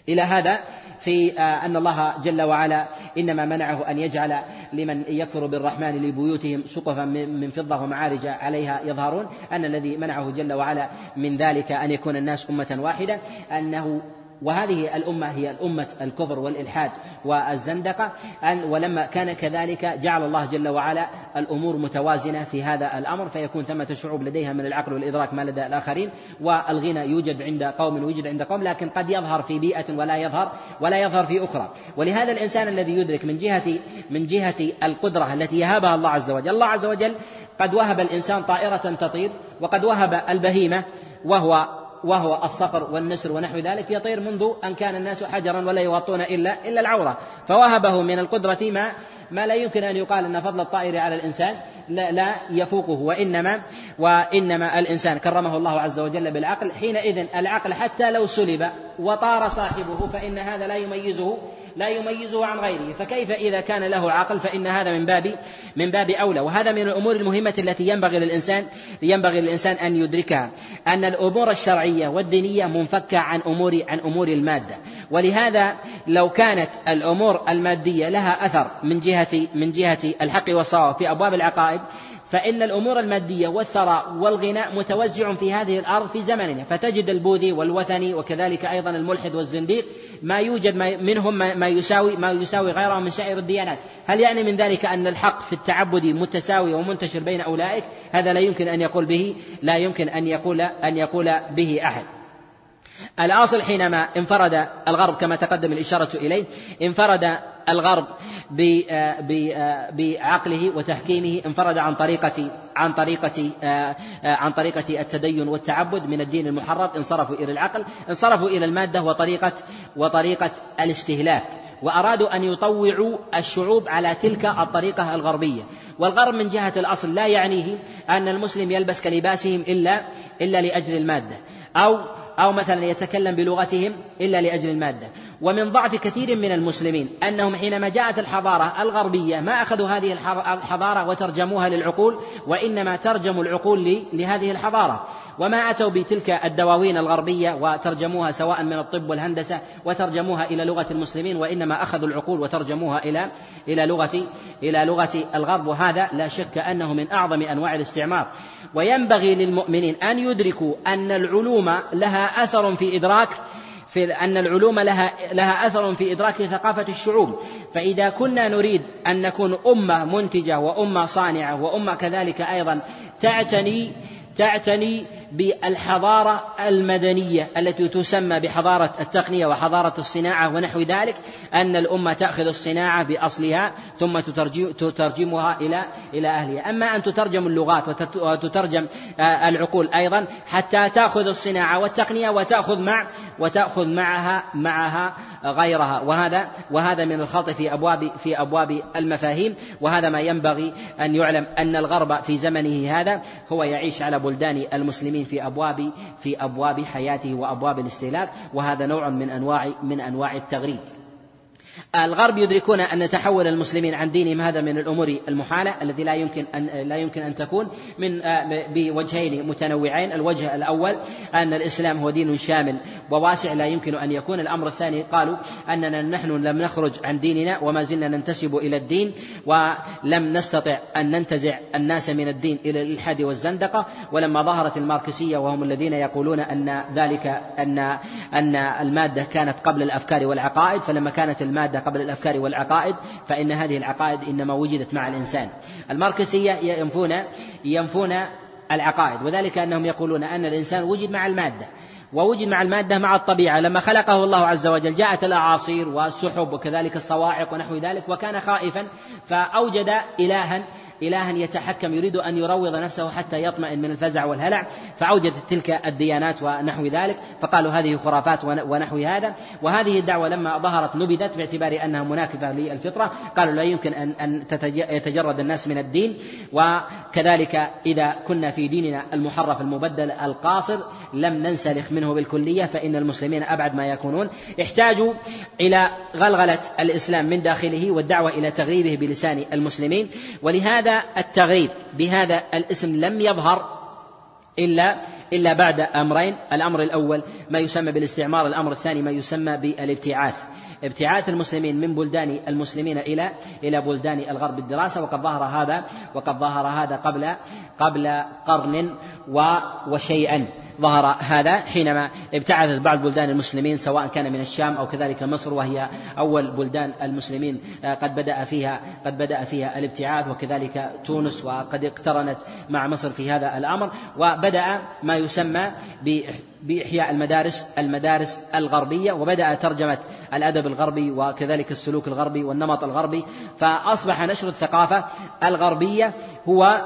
إلى هذا في أن الله جل وعلا إنما منعه أن يجعل لمن يكفر بالرحمن لبيوتهم سقفا من فضة ومعارج عليها يظهرون، أن الذي منعه جل وعلا من ذلك أن يكون الناس أمة واحدة، أنه وهذه الأمة هي الأمة الكفر والإلحاد والزندقة، ولما كان كذلك جعل الله جل وعلا الأمور متوازنة في هذا الأمر، فيكون ثمة شعوب لديها من العقل والإدراك ما لدى الآخرين، والغنى يوجد عند قوم ويوجد عند قوم، لكن قد يظهر في بيئة ولا يظهر ولا يظهر في أخرى. ولهذا الإنسان الذي يدرك من جهة من جهة القدرة التي يهبها الله عز وجل، الله عز وجل قد وهب الإنسان طائرة تطير، وقد وهب البهيمة وهو وهو الصقر والنسر ونحو ذلك يطير منذ أن كان الناس حجرا ولا يغطون إلا إلا العورة، فوهبه من القدرة ما ما لا يمكن أن يقال أن فضل الطائر على الإنسان لا, لا يفوقه، وإنما وإنما الإنسان كرمه الله عز وجل بالعقل. حينئذ العقل حتى لو سلب وطار صاحبه فإن هذا لا يميزه لا يميزه عن غيره، فكيف إذا كان له عقل؟ فإن هذا من باب من باب أولى. وهذا من الأمور المهمة التي ينبغي للإنسان ينبغي للإنسان أن يدركها، أن الأمور الشرعية والدينية منفكة عن أمور عن أمور المادة. ولهذا لو كانت الأمور المادية لها أثر من جهة من جهة الحق والصواب في أبواب العقائد، فإن الأمور المادية والثراء والغناء متوزع في هذه الأرض في زمننا، فتجد البوذي والوثني وكذلك أيضا الملحد والزنديق ما يوجد منهم ما يساوي ما يساوي غيرهم من سائر الديانات. هل يعني من ذلك أن الحق في التعبد متساوي ومنتشر بين أولئك؟ هذا لا يمكن أن يقول به لا يمكن أن يقول أن يقول به أحد. الأصل حينما انفرد الغرب كما تقدم الإشارة إليه، انفرد الغرب بعقله وتحكيمه، انفرد عن طريقة عن طريقة عن طريقة التدين والتعبد من الدين المحرف، انصرفوا إلى العقل، انصرفوا إلى المادة وطريقة وطريقة الاستهلاك، وأرادوا أن يطوعوا الشعوب على تلك الطريقة الغربية. والغرب من جهة الأصل لا يعنيه أن المسلم يلبس كلباسهم إلا إلا لأجل المادة، أو أو مثلا يتكلم بلغتهم إلا لأجل المادة. ومن ضعف كثير من المسلمين أنهم حينما جاءت الحضارة الغربية ما أخذوا هذه الحضارة وترجموها للعقول، وإنما ترجموا العقول لهذه الحضارة، وما أتوا بتلك الدواوين الغربية وترجموها سواء من الطب والهندسة وترجموها إلى لغة المسلمين، وإنما أخذوا العقول وترجموها إلى إلى لغة إلى لغة الغرب. وهذا لا شك أنه من أعظم أنواع الاستعمار. وينبغي للمؤمنين أن يدركوا أن العلوم لها أثر في إدراك في أن العلوم لها لها أثر في إدراك ثقافة الشعوب. فإذا كنا نريد أن نكون أمة منتجة وأمة صانعة وأمة كذلك أيضا تعتني تعتني بالحضارة المدنية التي تسمى بحضارة التقنية وحضارة الصناعة ونحو ذلك، أن الأمة تأخذ الصناعة بأصلها ثم تترجمها إلى إلى أهلها. أما أن تترجم اللغات وتترجم العقول أيضا حتى تأخذ الصناعة والتقنية وتأخذ مع وتأخذ معها معها غيرها، وهذا وهذا من الخلط في أبواب في أبواب المفاهيم. وهذا ما ينبغي أن يعلم، أن الغرب في زمنه هذا هو يعيش على بلدان المسلمين في أبواب في أبواب حياته وأبواب الاستهلاك، وهذا نوع من أنواع من أنواع التغريب. الغرب يدركون أن تحول المسلمين عن دينهم هذا من الأمور المحالة التي لا يمكن أن لا يمكن أن تكون من بوجهين متنوعين. الوجه الأول أن الإسلام هو دين شامل وواسع لا يمكن أن يكون. الأمر الثاني قالوا أننا نحن لم نخرج عن ديننا وما زلنا ننتسب إلى الدين، ولم نستطع أن ننتزع الناس من الدين إلى الإلحاد والزندقة. ولما ظهرت الماركسية وهم الذين يقولون أن ذلك أن أن المادة كانت قبل الأفكار والعقائد، فلما كانت المادة قبل الأفكار والعقائد فإن هذه العقائد إنما وجدت مع الإنسان. الماركسية ينفون ينفون العقائد، وذلك أنهم يقولون أن الإنسان وجد مع المادة، ووجد مع المادة مع الطبيعة. لما خلقه الله عز وجل جاءت الأعاصير والسحب وكذلك الصواعق ونحو ذلك، وكان خائفا فأوجد إلها إلها يتحكم يريد أن يروض نفسه حتى يطمئن من الفزع والهلع، فأوجدت تلك الديانات ونحو ذلك، فقالوا هذه خرافات ونحو هذا. وهذه الدعوة لما ظهرت نبذت باعتبار أنها مناكفة للفطرة، قالوا لا يمكن أن أن يتجرد الناس من الدين. وكذلك إذا كنا في ديننا المحرف المبدل القاصر لم ننسلخ منه بالكلية، فإن المسلمين أبعد ما يكونون احتاجوا إلى غلغلة الإسلام من داخله والدعوة إلى تغريبه بلسان المسلمين. ولهذا التغريب بهذا الاسم لم يظهر إلا إلا بعد أمرين: الأمر الأول ما يسمى بالاستعمار، الأمر الثاني ما يسمى بالابتعاث، ابتعاث المسلمين من بلدان المسلمين إلى إلى بلدان الغرب بالدراسة. وقد ظهر هذا وقد ظهر هذا قبل قبل قرن وشيئا، ظهر هذا حينما ابتعثت بعض بلدان المسلمين سواء كان من الشام أو كذلك مصر، وهي أول بلدان المسلمين قد بدأ فيها قد بدأ فيها الابتعاث، وكذلك تونس وقد اقترنت مع مصر في هذا الأمر. وبدأ ما يسمى بإحياء المدارس المدارس الغربية، وبدأ ترجمة الأدب الغربي وكذلك السلوك الغربي والنمط الغربي، فأصبح نشر الثقافة الغربية هو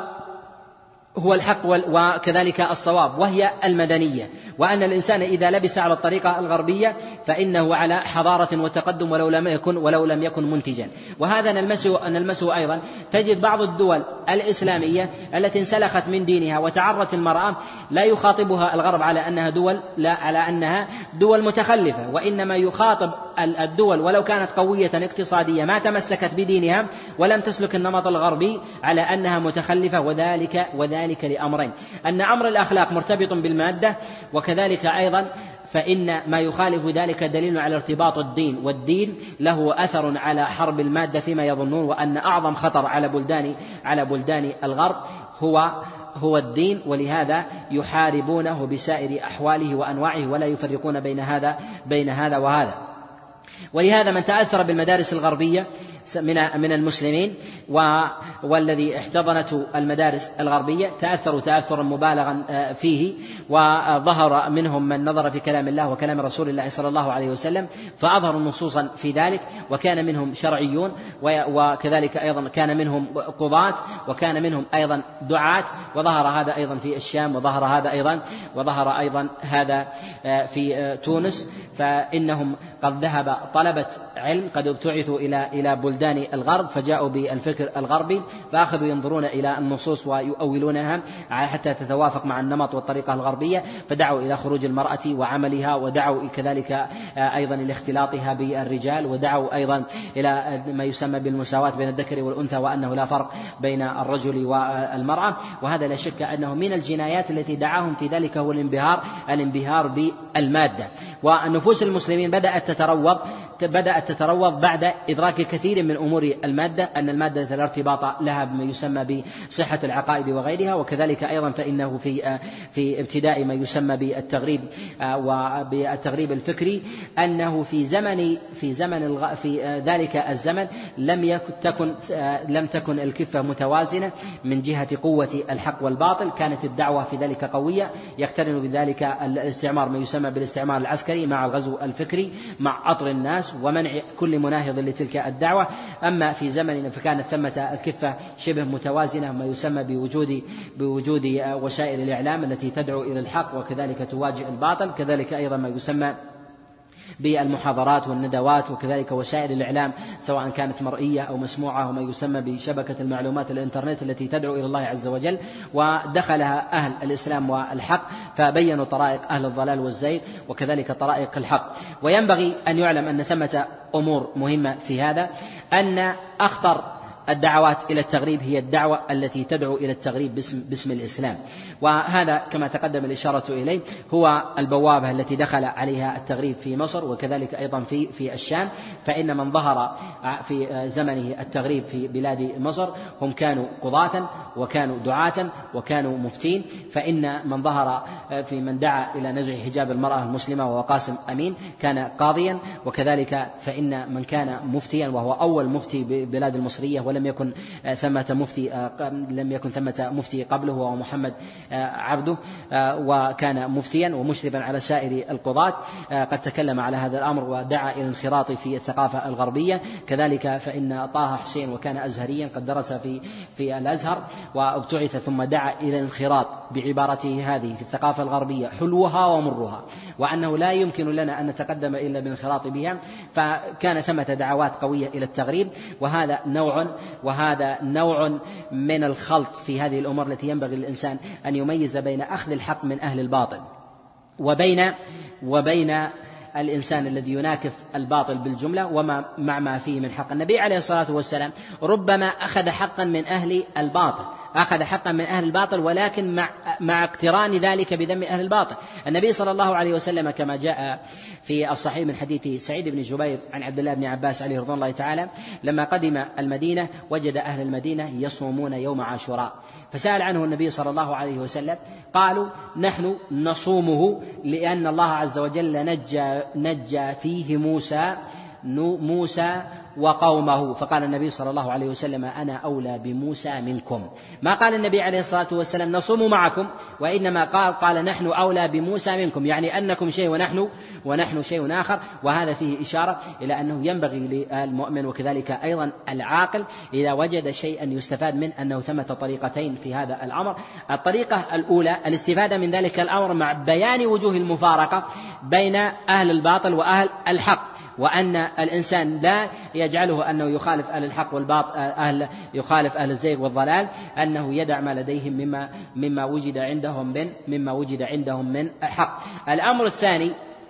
هو الحق وكذلك الصواب، وهي المدنية، وأن الإنسان إذا لبس على الطريقة الغربية فإنه على حضارة وتقدم ولو لم يكن ولو لم يكن منتجا. وهذا نلمسه نلمسه أيضا. تجد بعض الدول الإسلامية التي انسلخت من دينها وتعرت المرأة لا يخاطبها الغرب على أنها دول لا على أنها دول متخلفة، وإنما يخاطب الدول ولو كانت قوية اقتصادية ما تمسكت بدينها ولم تسلك النمط الغربي على أنها متخلفة، وذلك وذلك لأمرين: أن أمر الأخلاق مرتبط بالمادة، وكذلك أيضا فإن ما يخالف ذلك دليل على ارتباط الدين، والدين له أثر على حرب المادة فيما يظنون، وأن أعظم خطر على بلدان على بلدان الغرب هو هو الدين، ولهذا يحاربونه بسائر أحواله وأنواعه ولا يفرقون بين هذا بين هذا وهذا. ولهذا من تأثر بالمدارس الغربية من من المسلمين والذي احتضنته المدارس الغربية تأثروا تأثرا مبالغا فيه، وظهر منهم من نظر في كلام الله وكلام رسول الله صلى الله عليه وسلم فأظهروا نصوصا في ذلك، وكان منهم شرعيون، وكذلك أيضا كان منهم قضاة، وكان منهم أيضا دعاة، وظهر هذا أيضا في الشام، وظهر هذا أيضا وظهر أيضا هذا في تونس. فإنهم قد ذهب طلبة علم قد ابتعثوا إلى إلى بلدان الغرب فجاءوا بالفكر الغربي، فأخذوا ينظرون إلى النصوص ويؤولونها حتى تتوافق مع النمط والطريقة الغربية، فدعوا إلى خروج المرأة وعملها، ودعوا كذلك أيضا إلى اختلاطها بالرجال، ودعوا أيضا إلى ما يسمى بالمساواة بين الذكر والأنثى، وأنه لا فرق بين الرجل والمرأة. وهذا لا شك أنه من الجنايات التي دعاهم في ذلك هو الانبهار الانبهار بالمادة. والنفوس المسلمين بدأت تتروض بدأت تتروض بعد إدراك كثير من أمور المادة، أن المادة لا ارتباط لها بما يسمى بصحة العقائد وغيرها، وكذلك أيضا فإنه في في ابتداء ما يسمى بالتغريب وبالتغريب الفكري، أنه في زمن في زمن في ذلك الزمن لم يكن تكن لم تكن الكفة متوازنة من جهة قوة الحق والباطل، كانت الدعوة في ذلك قوية، يقترن بذلك الاستعمار ما يسمى بالاستعمار العسكري مع الغزو الفكري مع عطر الناس ومنع كل مناهض لتلك الدعوة. أما في زمننا فكانت ثمة الكفة شبه متوازنة، ما يسمى بوجود بوجود وسائل الإعلام التي تدعو إلى الحق وكذلك تواجه الباطل، كذلك أيضا ما يسمى بالمحاضرات والندوات، وكذلك وسائل الإعلام سواء كانت مرئية أو مسموعة، وما يسمى بشبكة المعلومات الإنترنت التي تدعو إلى الله عز وجل، ودخلها أهل الإسلام والحق فبينوا طرائق أهل الضلال والزيغ وكذلك طرائق الحق. وينبغي أن يعلم أن ثمة أمور مهمة في هذا، أن أخطر الدعوات إلى التغريب هي الدعوة التي تدعو إلى التغريب باسم, باسم الإسلام، وهذا كما تقدم الإشارة إليه هو البوابة التي دخل عليها التغريب في مصر وكذلك أيضا في في الشام. فإن من ظهر في زمنه التغريب في بلاد مصر هم كانوا قضاة وكانوا دعاة وكانوا مفتين، فإن من ظهر في من دعا إلى نزع حجاب المرأة المسلمة وهو قاسم أمين كان قاضيا، وكذلك فإن من كان مفتيا وهو أول مفتي ببلاد المصرية ولم يكن ثمة مفتي لم يكن ثمة مفتي قبله وهو محمد عبده، وكان مفتيا ومشرفا على سائر القضاة، قد تكلم على هذا الأمر ودعا إلى الانخراط في الثقافة الغربية. كذلك فإن طه حسين وكان أزهريا قد درس في في الأزهر وابتعث ثم دعا إلى الانخراط بعبارته هذه في الثقافة الغربية حلوها ومرها، وأنه لا يمكن لنا أن نتقدم إلا بالانخراط بها، فكان ثمة دعوات قوية إلى التغريب، وهذا نوع وهذا نوع من الخلط في هذه الأمور التي ينبغي للإنسان أن يميز بين أخذ الحق من أهل الباطل وبين وبين الإنسان الذي يناكف الباطل بالجملة وما مع ما فيه من حق. النبي عليه الصلاة والسلام ربما أخذ حقا من أهل الباطل، أخذ حقا من أهل الباطل، ولكن مع, مع اقتران ذلك بذم أهل الباطل. النبي صلى الله عليه وسلم كما جاء في الصحيح من حديث سعيد بن جبير عن عبد الله بن عباس عليه رضوان الله تعالى، لما قدم المدينة وجد أهل المدينة يصومون يوم عاشوراء، فسأل عنه النبي صلى الله عليه وسلم، قالوا نحن نصومه لأن الله عز وجل نجى, نجى فيه موسى موسى وقومه. فقال النبي صلى الله عليه وسلم أنا أولى بموسى منكم. ما قال النبي عليه الصلاة والسلام نصوم معكم، وإنما قال قال نحن أولى بموسى منكم، يعني أنكم شيء ونحن ونحن شيء آخر. وهذا فيه إشارة إلى أنه ينبغي للمؤمن وكذلك أيضا العاقل إذا وجد شيئا يستفاد منه أنه ثمة طريقتين في هذا الأمر. الطريقة الأولى الاستفادة من ذلك الأمر مع بيان وجوه المفارقة بين أهل الباطل وأهل الحق، وأن الإنسان لا يجعله أنه يخالف أهل الحق والباطل، أهل يخالف أهل الزيغ والضلال، أنه يدع ما لديهم مما مما وجد عندهم من مما وجد عندهم من حق. الأمر الثاني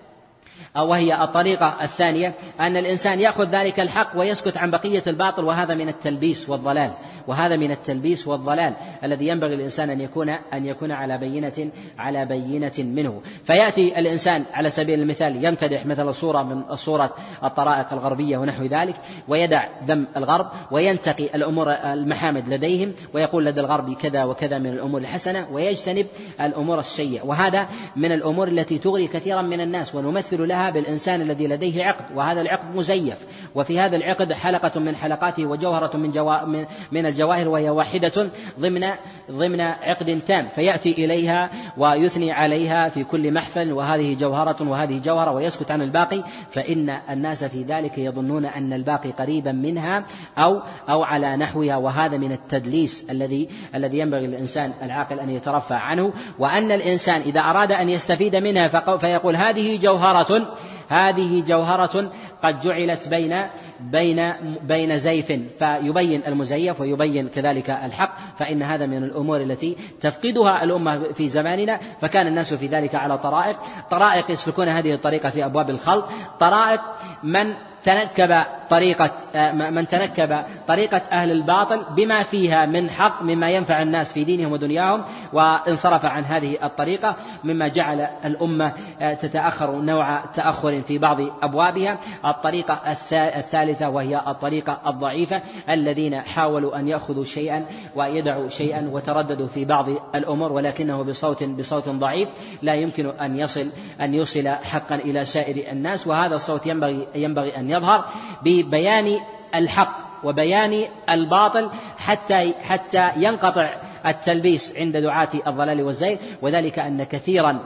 أو وهي الطريقة الثانية أن الإنسان يأخذ ذلك الحق ويسكت عن بقية الباطل، وهذا من التلبيس والضلال، وهذا من التلبيس والضلال الذي ينبغي الإنسان أن يكون أن يكون على بينة على بينة منه. فيأتي الإنسان على سبيل المثال يمتدح مثل صورة من صورة الطرائق الغربية ونحو ذلك، ويدع ذم الغرب وينتقي الأمور المحامد لديهم، ويقول لدى الغرب كذا وكذا من الأمور الحسنة، ويجتنب الأمور السيئة. وهذا من الأمور التي تغري كثيرا من الناس، ونمثل لها بالإنسان الذي لديه عقد، وهذا العقد مزيف، وفي هذا العقد حلقة من حلقاته وجوهرة من, جوا من, من الجواهر، وهي واحدة ضمن ضمن عقد تام، فيأتي إليها ويثني عليها في كل محفل، وهذه جوهرة وهذه جوهرة، ويسكت عن الباقي، فإن الناس في ذلك يظنون أن الباقي قريبا منها أو أو على نحوها، وهذا من التدليس الذي الذي ينبغي للإنسان العاقل أن يترفع عنه. وأن الإنسان إذا أراد أن يستفيد منها فيقول هذه جوهرة هذه جوهرة قد جعلت بين بين بين زيف، فيبين المزيف ويبين كذلك الحق، فإن هذا من الأمور التي تفقدها الأمة في زماننا. فكان الناس في ذلك على طرائق طرائق يسلكون هذه الطريقة في أبواب الخلط، طرائق من تنكب طريقة من تنكب طريقة أهل الباطل بما فيها من حق مما ينفع الناس في دينهم ودنياهم، وانصرف عن هذه الطريقة، مما جعل الأمة تتأخر نوع تأخر في بعض أبوابها. الطريقة الثالثة وهي الطريقة الضعيفة، الذين حاولوا أن يأخذوا شيئا ويدعوا شيئا وترددوا في بعض الأمور، ولكنه بصوت بصوت ضعيف لا يمكن أن يصل أن يوصل حقا إلى سائر الناس، وهذا الصوت ينبغي ينبغي أن يظهر ببيان الحق وبيان الباطل حتى حتى ينقطع التلبيس عند دعاة الضلال والزيغ. وذلك أن كثيرا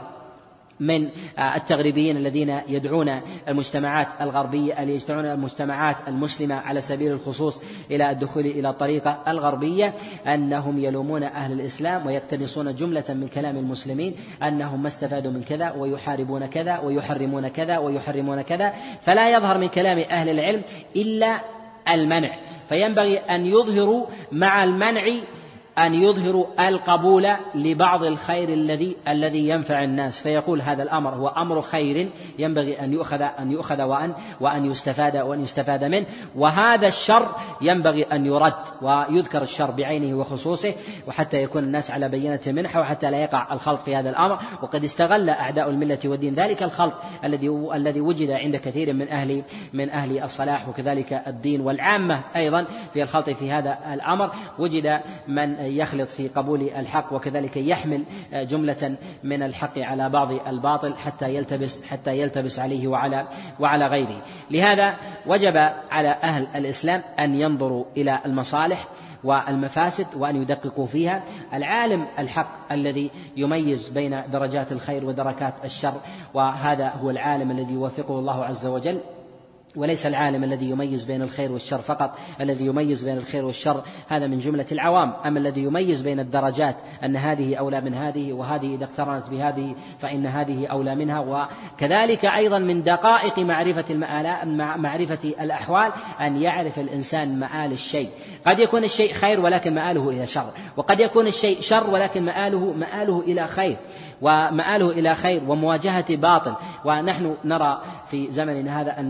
من التغريبيين الذين يدعون المجتمعات الغربية اللي يدعون المجتمعات المسلمة على سبيل الخصوص إلى الدخول إلى الطريقة الغربية، أنهم يلومون أهل الإسلام ويقتنصون جملة من كلام المسلمين أنهم ما استفادوا من كذا، ويحاربون كذا ويحرمون كذا ويحرمون كذا، فلا يظهر من كلام أهل العلم إلا المنع. فينبغي أن يظهروا مع المنع أن يظهروا القبول لبعض الخير الذي الذي ينفع الناس، فيقول هذا الأمر هو أمر خير ينبغي أن يؤخذ أن يؤخذ وأن وأن يستفاد وأن يستفاد منه، وهذا الشر ينبغي أن يرد ويذكر الشر بعينه وخصوصه، وحتى يكون الناس على بينة منه، وحتى لا يقع الخلط في هذا الأمر. وقد استغل أعداء الملة والدين ذلك الخلط الذي الذي وجد عند كثير من أهل من أهل الصلاح وكذلك الدين والعامة أيضا في الخلط في هذا الأمر. وجد من يخلط في قبول الحق وكذلك يحمل جملة من الحق على بعض الباطل حتى يلتبس حتى يلتبس عليه وعلى وعلى غيره. لهذا وجب على أهل الإسلام أن ينظروا إلى المصالح والمفاسد وأن يدققوا فيها. العالم الحق الذي يميز بين درجات الخير ودركات الشر، وهذا هو العالم الذي يوفقه الله عز وجل، وليس العالم الذي يميز بين الخير والشر فقط. الذي يميز بين الخير والشر هذا من جملة العوام. أما الذي يميز بين الدرجات أن هذه أولى من هذه، وهذه إذا اقترنت بهذه فإن هذه أولى منها، وكذلك أيضا من دقائق معرفة المآلات معرفة الأحوال أن يعرف الإنسان مآل الشيء. قد يكون الشيء خير ولكن مآله إلى شر، وقد يكون الشيء شر ولكن مآله مآله إلى خير، ومآله إلى خير ومواجهة باطل. ونحن نرى في زمننا هذا أن أعظم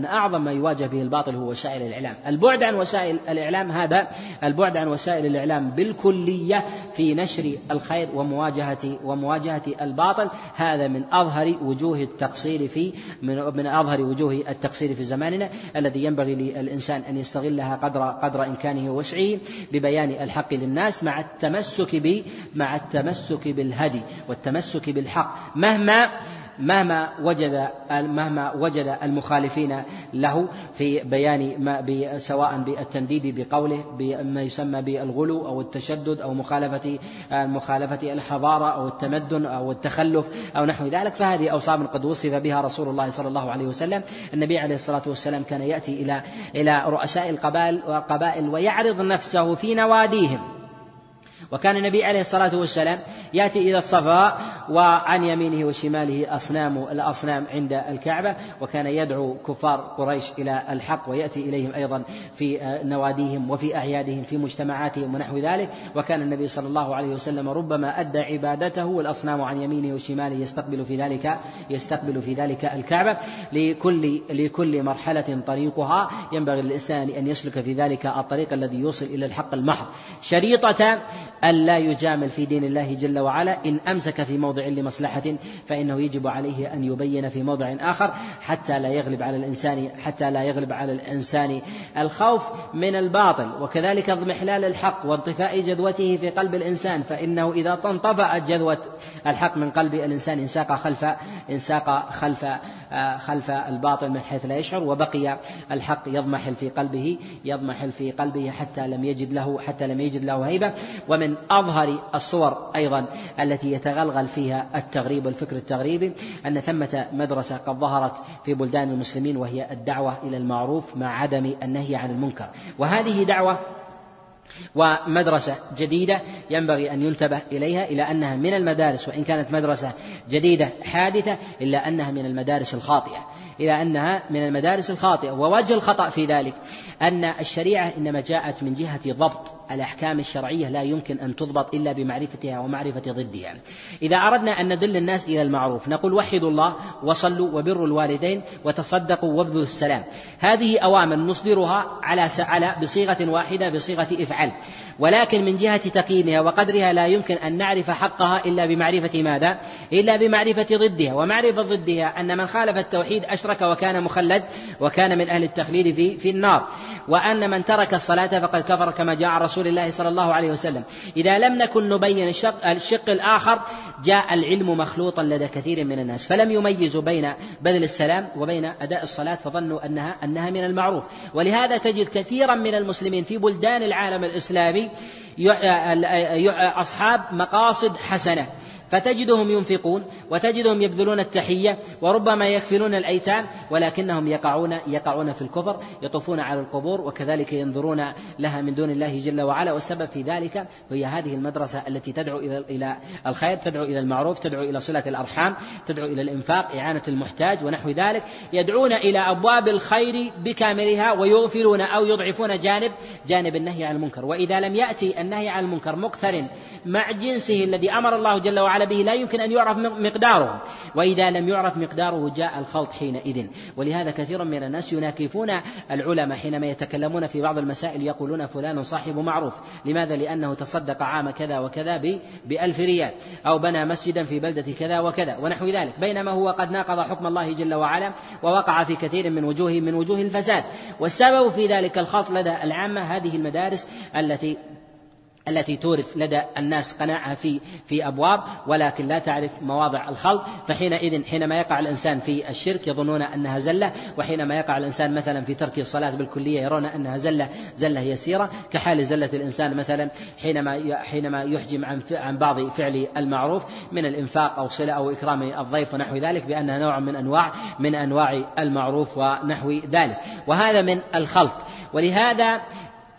ما يواجه به الباطل هو وسائل الإعلام. البعد عن وسائل الإعلام هذا البعد عن وسائل الإعلام بالكلية في نشر الخير ومواجهة ومواجهة الباطل، هذا من أظهر وجوه التقصير في من, من أظهر وجوه التقصير في زماننا، الذي ينبغي للإنسان أن يستغلها قدر قدر إمكانه ووسعه ببيان الحق للناس، مع التمسك ب مع التمسك بالهدي والتمسك بالحق مهما مهما وجد مهما وجد المخالفين له في بيان ما سواء بالتنديد بقوله بما يسمى بالغلو أو التشدد أو مخالفة مخالفة الحضارة أو التمدن أو التخلف أو نحو ذلك. فهذه أوصاف قد وصف بها رسول الله صلى الله عليه وسلم. النبي عليه الصلاة والسلام كان يأتي إلى إلى رؤساء القبائل والقبائل ويعرض نفسه في نواديهم، وكان النبي عليه الصلاة والسلام يأتي إلى الصفاء وعن يمينه وشماله أصنام الأصنام عند الكعبة، وكان يدعو كفار قريش إلى الحق ويأتي إليهم أيضا في نواديهم وفي أعيادهم في مجتمعاتهم ونحو ذلك. وكان النبي صلى الله عليه وسلم ربما أدى عبادته والأصنام عن يمينه وشماله يستقبل في ذلك يستقبل في ذلك الكعبة. لكل لكل مرحلة طريقها، ينبغي للإنسان أن يسلك في ذلك الطريق الذي يوصل إلى الحق المحض، شريطة أن لا يجامل في دين الله جل وعلا. إن أمسك في موضع لمصلحة فإنه يجب عليه أن يبين في موضع آخر، حتى لا يغلب على الإنسان حتى لا يغلب على الإنسان الخوف من الباطل، وكذلك اضمحلال الحق وانطفاء جذوته في قلب الإنسان، فإنه إذا انطفأت جذوة الحق من قلب الإنسان انساق خلف انساق خلف خلف الباطل من حيث لا يشعر، وبقي الحق يضمحل في قلبه يضمحل في قلبه حتى لم يجد له حتى لم يجد له هيبة. ومن أظهر الصور أيضا التي يتغلغل فيها التغريب والفكر التغريبي أن ثمة مدرسة قد ظهرت في بلدان المسلمين، وهي الدعوة إلى المعروف مع عدم النهي عن المنكر. وهذه دعوة ومدرسة جديدة ينبغي أن ينتبه إليها، إلى أنها من المدارس، وإن كانت مدرسة جديدة حادثة إلا أنها من المدارس الخاطئة إلى أنها من المدارس الخاطئة. ووجه الخطأ في ذلك أن الشريعة إنما جاءت من جهة ضبط الأحكام الشرعية، لا يمكن أن تضبط إلا بمعرفتها ومعرفة ضدها. إذا أردنا أن ندل الناس إلى المعروف نقول وحدوا الله وصلوا وبروا الوالدين وتصدقوا وابذلوا السلام، هذه أوامر نصدرها على على بصيغة واحدة بصيغة افعل، ولكن من جهة تقييمها وقدرها لا يمكن أن نعرف حقها إلا بمعرفة ماذا؟ إلا بمعرفة ضدها. ومعرفة ضدها أن من خالف التوحيد أشرك وكان مخلد وكان من أهل التخليد في في النار، وأن من ترك الصلاة فقد كفر كما جاء عن رسول الله صلى الله عليه وسلم. إذا لم نكن نبين الشق, الشق الآخر جاء العلم مخلوطا لدى كثير من الناس، فلم يميزوا بين بذل السلام وبين أداء الصلاة، فظنوا أنها أنها من المعروف. ولهذا تجد كثيرا من المسلمين في بلدان العالم الإسلامي أصحاب مقاصد حسنة، فتجدهم ينفقون وتجدهم يبذلون التحية وربما يكفلون الأيتام، ولكنهم يقعون يقعون في الكفر، يطوفون على القبور وكذلك ينظرون لها من دون الله جل وعلا. والسبب في ذلك هي هذه المدرسة التي تدعو إلى إلى الخير، تدعو إلى المعروف، تدعو إلى صلة الأرحام، تدعو إلى الإنفاق، إعانة المحتاج ونحو ذلك، يدعون إلى أبواب الخير بكاملها ويغفلون أو يضعفون جانب جانب النهي عن المنكر. وإذا لم يأتي النهي عن المنكر مقترن مع جنسه الذي أمر الله جل وعلا به لا يمكن أن يعرف مقداره، وإذا لم يعرف مقداره جاء الخلط حينئذ. ولهذا كثير من الناس يناكفون العلماء حينما يتكلمون في بعض المسائل، يقولون فلان صاحب معروف. لماذا؟ لأنه تصدق عام كذا وكذا بألف ريال، أو بنى مسجدا في بلدة كذا وكذا ونحو ذلك، بينما هو قد ناقض حكم الله جل وعلا ووقع في كثير من وجوه من وجوه الفساد. والسبب في ذلك الخلط لدى العامة، هذه المدارس التي التي تورث لدى الناس قناعة في في أبواب ولكن لا تعرف مواضع الخلط. فحينئذ حينما يقع الإنسان في الشرك يظنون أنها زلة، وحينما يقع الإنسان مثلا في ترك الصلاة بالكلية يرون أنها زلة زلة يسيرة، كحال زلة الإنسان مثلا حينما حينما يحجم عن عن بعض فعل المعروف من الإنفاق أو صلة أو إكرام الضيف ونحو ذلك، بأنها نوع من أنواع من أنواع المعروف ونحو ذلك، وهذا من الخلط. ولهذا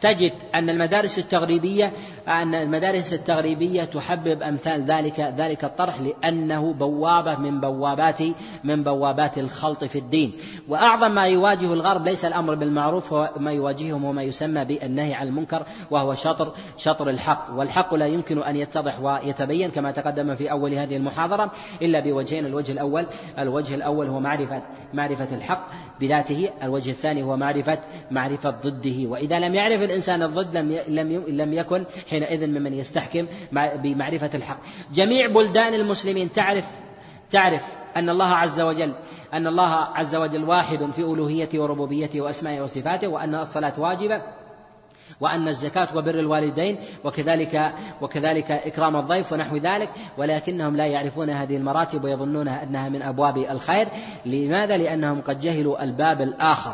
تجد أن المدارس التغريبية أن المدارس التغريبية تحبب أمثال ذلك ذلك الطرح، لأنه بوابة من بوابات من بوابات الخلط في الدين. وأعظم ما يواجه الغرب ليس الأمر بالمعروف، وما يواجههم هو ما يسمى بالنهي عن المنكر، وهو شطر شطر الحق. والحق لا يمكن أن يتضح ويتبين كما تقدم في أول هذه المحاضرة إلا بوجهين. الوجه الأول الوجه الأول هو معرفة معرفة الحق بذاته، الوجه الثاني هو معرفة معرفة ضده. وإذا لم يعرف الإنسان الضد لم لم لم يكن حينئذ ممن يستحكم بمعرفة الحق. جميع بلدان المسلمين تعرف تعرف أن الله عز وجل أن الله عز وجل واحد في ألوهيته وربوبيته وأسمائه وصفاته، وأن الصلاة واجبة، وأن الزكاة وبر الوالدين وكذلك وكذلك إكرام الضيف ونحو ذلك، ولكنهم لا يعرفون هذه المراتب ويظنونها أنها من أبواب الخير. لماذا؟ لأنهم قد جهلوا الباب الآخر.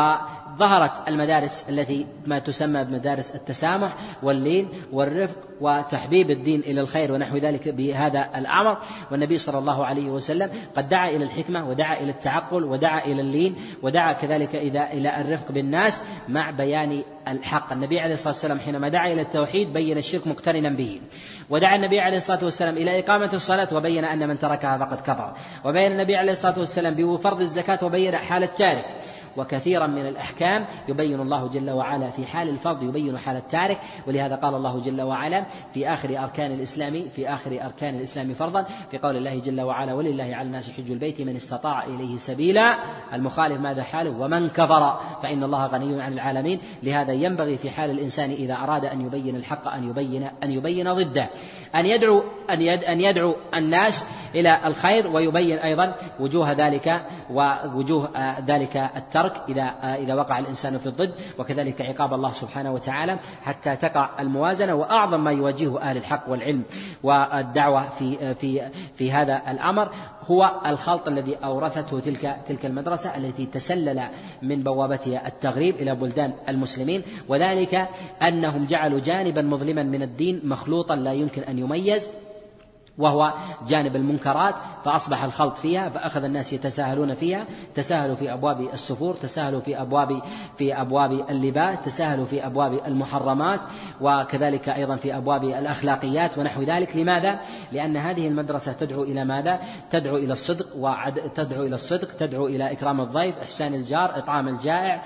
وظهرت المدارس التي ما تسمى بمدارس التسامح واللين والرفق وتحبيب الدين إلى الخير ونحو ذلك بهذا الأمر. والنبي صلى الله عليه وسلم قد دعا إلى الحكمة ودعا إلى التعقل ودعا إلى اللين ودعا كذلك إلى الرفق بالناس مع بيان الحق. النبي عليه الصلاة والسلام حينما دعا إلى التوحيد بين الشرك مقترنا به، ودعا النبي عليه الصلاة والسلام إلى إقامة الصلاة وبين أن من تركها فقد كفر، وبين النبي عليه الصلاة والسلام بفرض الزكاة وبين حال التارك. وكثيرا من الأحكام يبين الله جل وعلا في حال الفرض يبين حال التارك. ولهذا قال الله جل وعلا في آخر أركان الإسلام في آخر أركان الإسلام فرضا في قول الله جل وعلا: ولله على الناس حج البيت من استطاع إليه سبيلا. المخالف ماذا حاله؟ ومن كفر فإن الله غني عن العالمين. لهذا ينبغي في حال الإنسان إذا أراد أن يبين الحق أن يبين أن يبين ضده، أن يدعو أن يد أن يدعو الناس إلى الخير، ويبين أيضا وجوه ذلك ووجوه ذلك الترك إذا إذا وقع الإنسان في الضد، وكذلك عقاب الله سبحانه وتعالى حتى تقع الموازنة. وأعظم ما يواجهه أهل الحق والعلم والدعوة في في في هذا الأمر هو الخلط الذي أورثته تلك تلك المدرسة التي تسلل من بوابتها التغريب إلى بلدان المسلمين، وذلك أنهم جعلوا جانبا مظلما من الدين مخلوطا لا يمكن أن يميز، وهو جانب المنكرات، فأصبح الخلط فيها، فأخذ الناس يتساهلون فيها، تساهلوا في أبواب السفور، تساهلوا في أبواب في أبواب اللباس، تساهلوا في أبواب المحرمات، وكذلك أيضا في أبواب الأخلاقيات ونحو ذلك. لماذا؟ لأن هذه المدرسة تدعو إلى ماذا؟ تدعو إلى الصدق وتدعو إلى الصدق تدعو إلى إكرام الضيف، إحسان الجار، إطعام الجائع،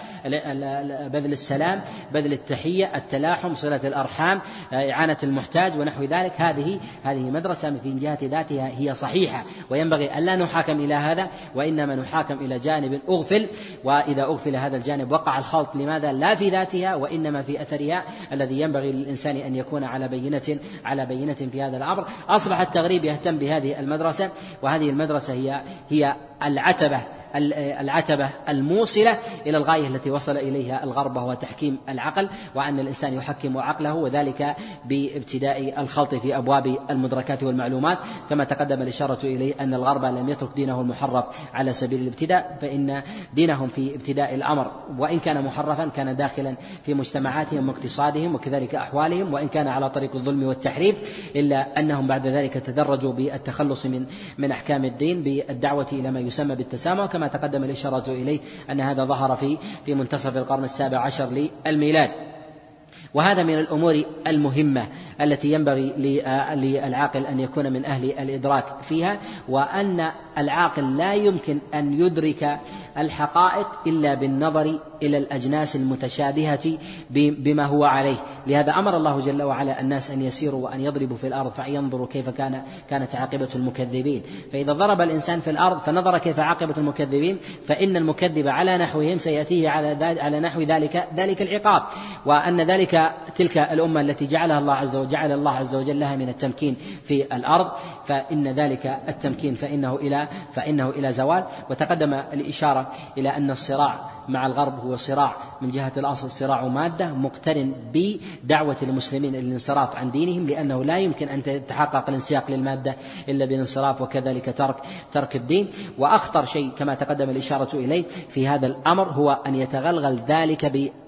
بذل السلام، بذل التحية، التلاحم، صلة الأرحام، إعانة المحتاج ونحو ذلك. هذه هذه مدرسة في جهة ذاتها هي صحيحة، وينبغي ألا نحاكم إلى هذا، وإنما نحاكم إلى جانب أغفل، وإذا أغفل هذا الجانب وقع الخلط. لماذا؟ لا في ذاتها وإنما في أثرها الذي ينبغي للإنسان أن يكون على بينة على بينة في هذا الأمر. أصبح التغريب يهتم بهذه المدرسة، وهذه المدرسة هي هي العتبة العتبة الموصلة إلى الغاية التي وصل إليها الغرب، وهو تحكيم العقل، وأن الإنسان يحكم عقله، وذلك بابتداء الخلط في أبواب المدركات والمعلومات، كما تقدم الإشارة إليه أن الغرب لم يترك دينه المحرف على سبيل الابتداء، فإن دينهم في ابتداء الأمر وإن كان محرفا كان داخلا في مجتمعاتهم واقتصادهم وكذلك أحوالهم، وإن كان على طريق الظلم والتحريف، إلا أنهم بعد ذلك تدرجوا بالتخلص من من أحكام الدين بالدعوة إلى ما يسمى بالتسامح، كما تقدم الإشارة إليه أن هذا ظهر في في منتصف القرن السابع عشر للميلاد. وهذا من الأمور المهمة التي ينبغي للعاقل أن يكون من أهل الإدراك فيها، وأن العاقل لا يمكن أن يدرك الحقائق إلا بالنظر إلى الأجناس المتشابهة بما هو عليه. لهذا أمر الله جل وعلا الناس أن يسيروا وأن يضربوا في الأرض فينظروا كيف كان كانت عاقبة المكذبين. فإذا ضرب الإنسان في الأرض فنظر كيف عاقبة المكذبين، فإن المكذب على نحوهم سيأتيه على على نحو ذلك ذلك العقاب، وأن ذلك تلك الأمة التي جعلها الله عز وجل جعل الله عز وجل لها من التمكين في الأرض، فإن ذلك التمكين فإنه إلى فإنه إلى زوال. وتقدم الإشارة إلى أن الصراع مع الغرب هو صراع من جهة الأصل صراع مادة مقترن بدعوة المسلمين للانصراف عن دينهم، لأنه لا يمكن أن تتحقق الانسياق للمادة إلا بالانصراف وكذلك ترك ترك الدين. وأخطر شيء كما تقدم الإشارة إليه في هذا الأمر هو أن يتغلغل ذلك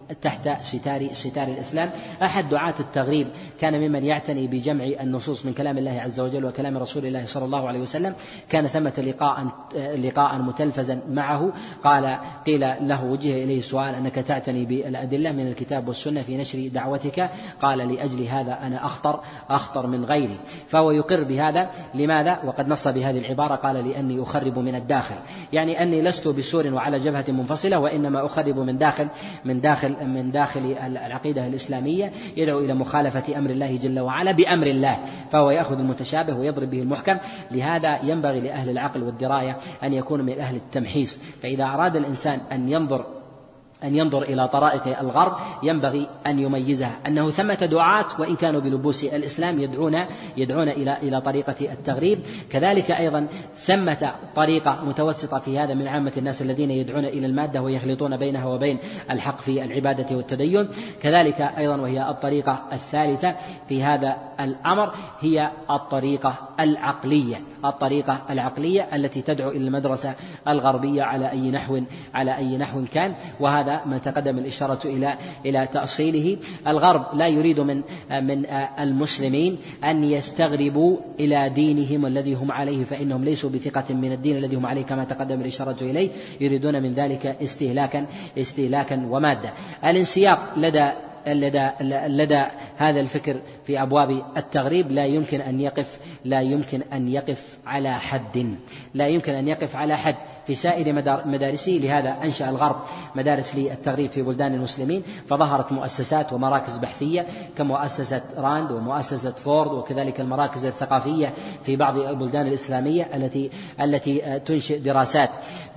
تحت ستار ستار الإسلام. أحد دعاة التغريب كان ممن يعتني بجمع النصوص من كلام الله عز وجل وكلام رسول الله صلى الله عليه وسلم. كان ثمة لقاء لقاء متلفزا معه، قال قيل له وجه إليه سؤال أنك تعتني بالأدلة من الكتاب والسنة في نشر دعوتك، قال لأجل هذا أنا أخطر أخطر من غيري. فهو يقر بهذا. لماذا؟ وقد نص بهذه العبارة، قال لأني أخرب من الداخل، يعني أني لست بسور وعلى جبهة منفصلة، وإنما أخرب من داخل من داخل من داخل العقيدة الإسلامية، يدعو إلى مخالفة أمر الله جل وعلا بأمر الله، فهو يأخذ المتشابه ويضرب به المحكم. لهذا ينبغي لأهل العقل والدراية أن يكونوا من أهل التمحيص، فإذا أراد الإنسان أن ينظر أن ينظر إلى طرائق الغرب ينبغي أن يميزها، أنه ثمة دعاة وإن كانوا بلبوس الإسلام يدعون يدعون إلى إلى طريقة التغريب. كذلك أيضا ثمة طريقة متوسطة في هذا من عامة الناس الذين يدعون إلى المادة ويخلطون بينها وبين الحق في العبادة والتدين. كذلك أيضا وهي الطريقة الثالثة في هذا الأمر هي الطريقة العقلية الطريقة العقلية التي تدعو إلى المدرسة الغربية على أي نحو على أي نحو كان، وهذا ما تقدم الإشارة إلى إلى تأصيله. الغرب لا يريد من من المسلمين أن يستغربوا إلى دينهم الذي هم عليه، فإنهم ليسوا بثقة من الدين الذي هم عليه كما تقدم الإشارة إليه، يريدون من ذلك استهلاكا استهلاكا ومادة. الانسياق لدى لدى لدى هذا الفكر في أبواب التغريب لا يمكن أن يقف لا يمكن أن يقف على حد لا يمكن أن يقف على حد في سائر مدارسه. لهذا أنشأ الغرب مدارس للتغريب في بلدان المسلمين، فظهرت مؤسسات ومراكز بحثية كمؤسسة راند ومؤسسة فورد، وكذلك المراكز الثقافية في بعض البلدان الإسلامية التي التي تنشئ دراسات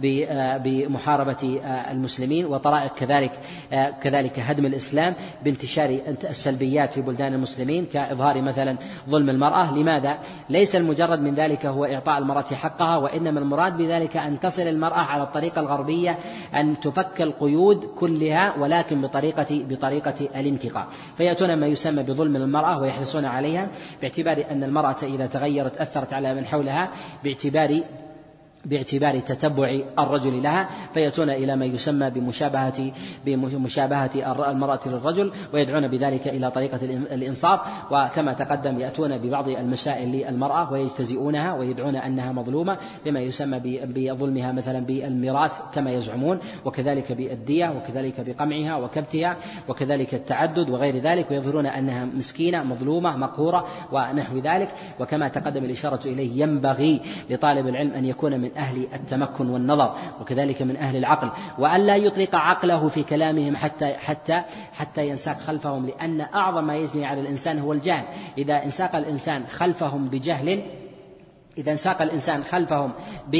بمحاربة المسلمين وطرائق كذلك كذلك هدم الإسلام بانتشار السلبيات في بلدان المسلمين، كإظهار مثلا ظلم المرأة. لماذا؟ ليس المجرد من ذلك هو إعطاء المرأة حقها، وإنما المراد بذلك أن تصل المرأة على الطريقة الغربية أن تفك القيود كلها، ولكن بطريقة بطريقة الانتقاء، فيأتون ما يسمى بظلم المرأة ويحرصون عليها باعتبار أن المرأة إذا تغيرت أثرت على من حولها باعتبار باعتبار تتبع الرجل لها، فيأتون إلى ما يسمى بمشابهة بمشابهة المرأة للرجل، ويدعون بذلك إلى طريقة الإنصاف. وكما تقدم يأتون ببعض المسائل للمرأة ويجتزئونها ويدعون أنها مظلومة بما يسمى بظلمها مثلا بالميراث كما يزعمون، وكذلك بالدية، وكذلك بقمعها وكبتها، وكذلك التعدد وغير ذلك، ويظهرون أنها مسكينة مظلومة مقهورة ونحو ذلك. وكما تقدم الإشارة إليه ينبغي لطالب العلم أن يكون من أهل التمكن والنظر، وكذلك من أهل العقل، وأن لا يطلق عقله في كلامهم حتى حتى حتى ينساق خلفهم، لأن أعظم ما يجني على الإنسان هو الجهل. إذا انساق الإنسان خلفهم بجهل إذا انساق الإنسان خلفهم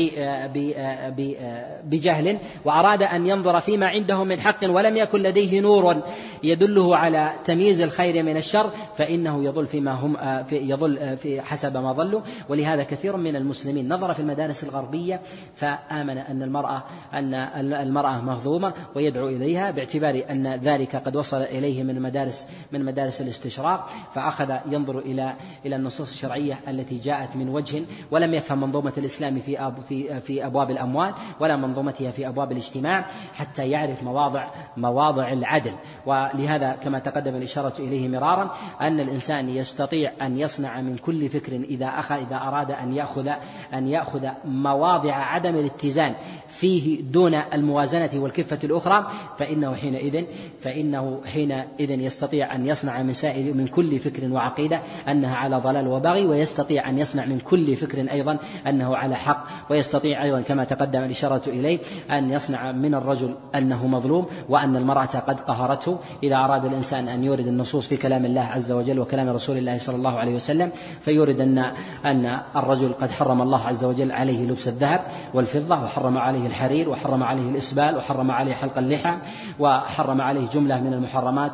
بجهل وأراد أن ينظر فيما عندهم من حق ولم يكن لديه نور يدله على تمييز الخير من الشر، فإنه يضل فيما هم في يضل في حسب ما ضلوا. ولهذا كثير من المسلمين نظر في المدارس الغربية فآمن أن المرأة أن المرأة مهضومة ويدعو إليها باعتبار أن ذلك قد وصل إليه من مدارس من مدارس الاستشراق، فأخذ ينظر إلى إلى النصوص الشرعية التي جاءت من وجه، ولم يفهم منظومة الإسلام في أب في في أبواب الأموال ولا منظومتها في أبواب الاجتماع حتى يعرف مواضع مواضع العدل. ولهذا كما تقدم الإشارة إليه مرارا أن الإنسان يستطيع أن يصنع من كل فكر إذا أخذ إذا أراد أن يأخذ أن يأخذ مواضع عدم الاتزان فيه دون الموازنة والكفة الأخرى، فإنه حينئذ فإنه حينئذ يستطيع أن يصنع من سائر من كل فكر وعقيدة أنها على ضلال وبغي، ويستطيع أن يصنع من كل فكر أيضا أنه على حق، ويستطيع أيضا كما تقدم الإشارة إليه أن يصنع من الرجل أنه مظلوم وأن المرأة قد قهرته. إذا أراد الإنسان أن يورد النصوص في كلام الله عز وجل وكلام رسول الله صلى الله عليه وسلم فيورد أن أن الرجل قد حرم الله عز وجل عليه لبس الذهب والفضة، وحرم عليه الحرير، وحرم عليه الإسبال، وحرم عليه حلق اللحى، وحرم عليه جملة من المحرمات،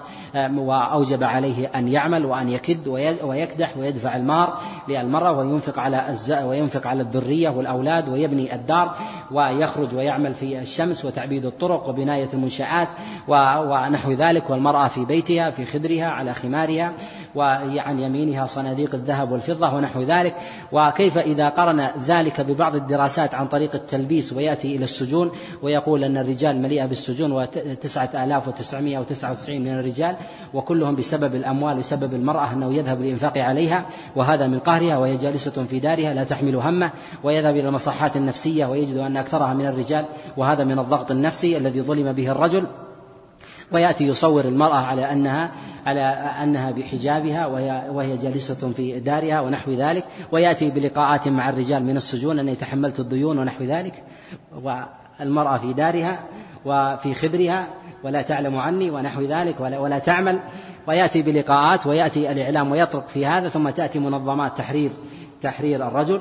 وأوجب عليه أن يعمل وأن يكد ويكدح ويدفع المار للمرأة وينفق على الزوج وينفق على الذرية والأولاد ويبني الدار ويخرج ويعمل في الشمس وتعبيد الطرق وبناية المنشآت ونحو ذلك، والمرأة في بيتها في خدرها على خمارها وعن يمينها صناديق الذهب والفضة ونحو ذلك. وكيف إذا قرن ذلك ببعض الدراسات عن طريق التلبيس ويأتي إلى السجون ويقول أن الرجال مليئة بالسجون وتسعة آلاف وتسعمائة وتسعة وتسعين من الرجال وكلهم بسبب الأموال بسبب المرأة أنه يذهب للإنفاق عليها، وهذا من قهرها وهي جالسة في دارها لا تحمل همه، ويذهب إلى المصحات النفسية ويجد أن أكثرها من الرجال، وهذا من الضغط النفسي الذي ظلم به الرجل. ويأتي يصور المرأة على أنها على أنها بحجابها وهي, وهي جالسة في دارها ونحو ذلك، ويأتي بلقاءات مع الرجال من السجون أني تحملت الديون ونحو ذلك، والمرأة في دارها وفي خدرها ولا تعلم عني ونحو ذلك ولا, ولا تعمل، ويأتي بلقاءات ويأتي الإعلام ويطرق في هذا، ثم تأتي منظمات تحرير تحرير الرجل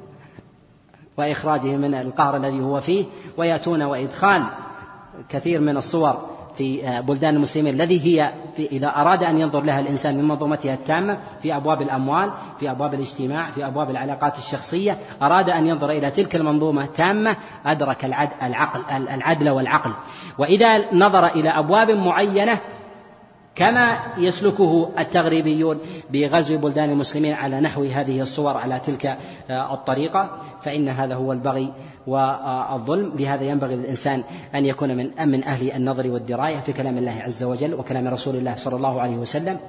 وإخراجه من القهر الذي هو فيه، ويأتون وإدخال كثير من الصور في بلدان المسلمين الذي هي في إذا أراد أن ينظر لها الإنسان من منظومتها التامة في أبواب الأموال في أبواب الاجتماع في أبواب العلاقات الشخصية، أراد أن ينظر إلى تلك المنظومة التامة أدرك العقل العدل والعقل. وإذا نظر إلى أبواب معينة كما يسلكه التغريبيون بغزو بلدان المسلمين على نحو هذه الصور على تلك الطريقة، فإن هذا هو البغي والظلم. لهذا ينبغي للإنسان أن يكون من من أهل النظر والدراية في كلام الله عز وجل وكلام رسول الله صلى الله عليه وسلم،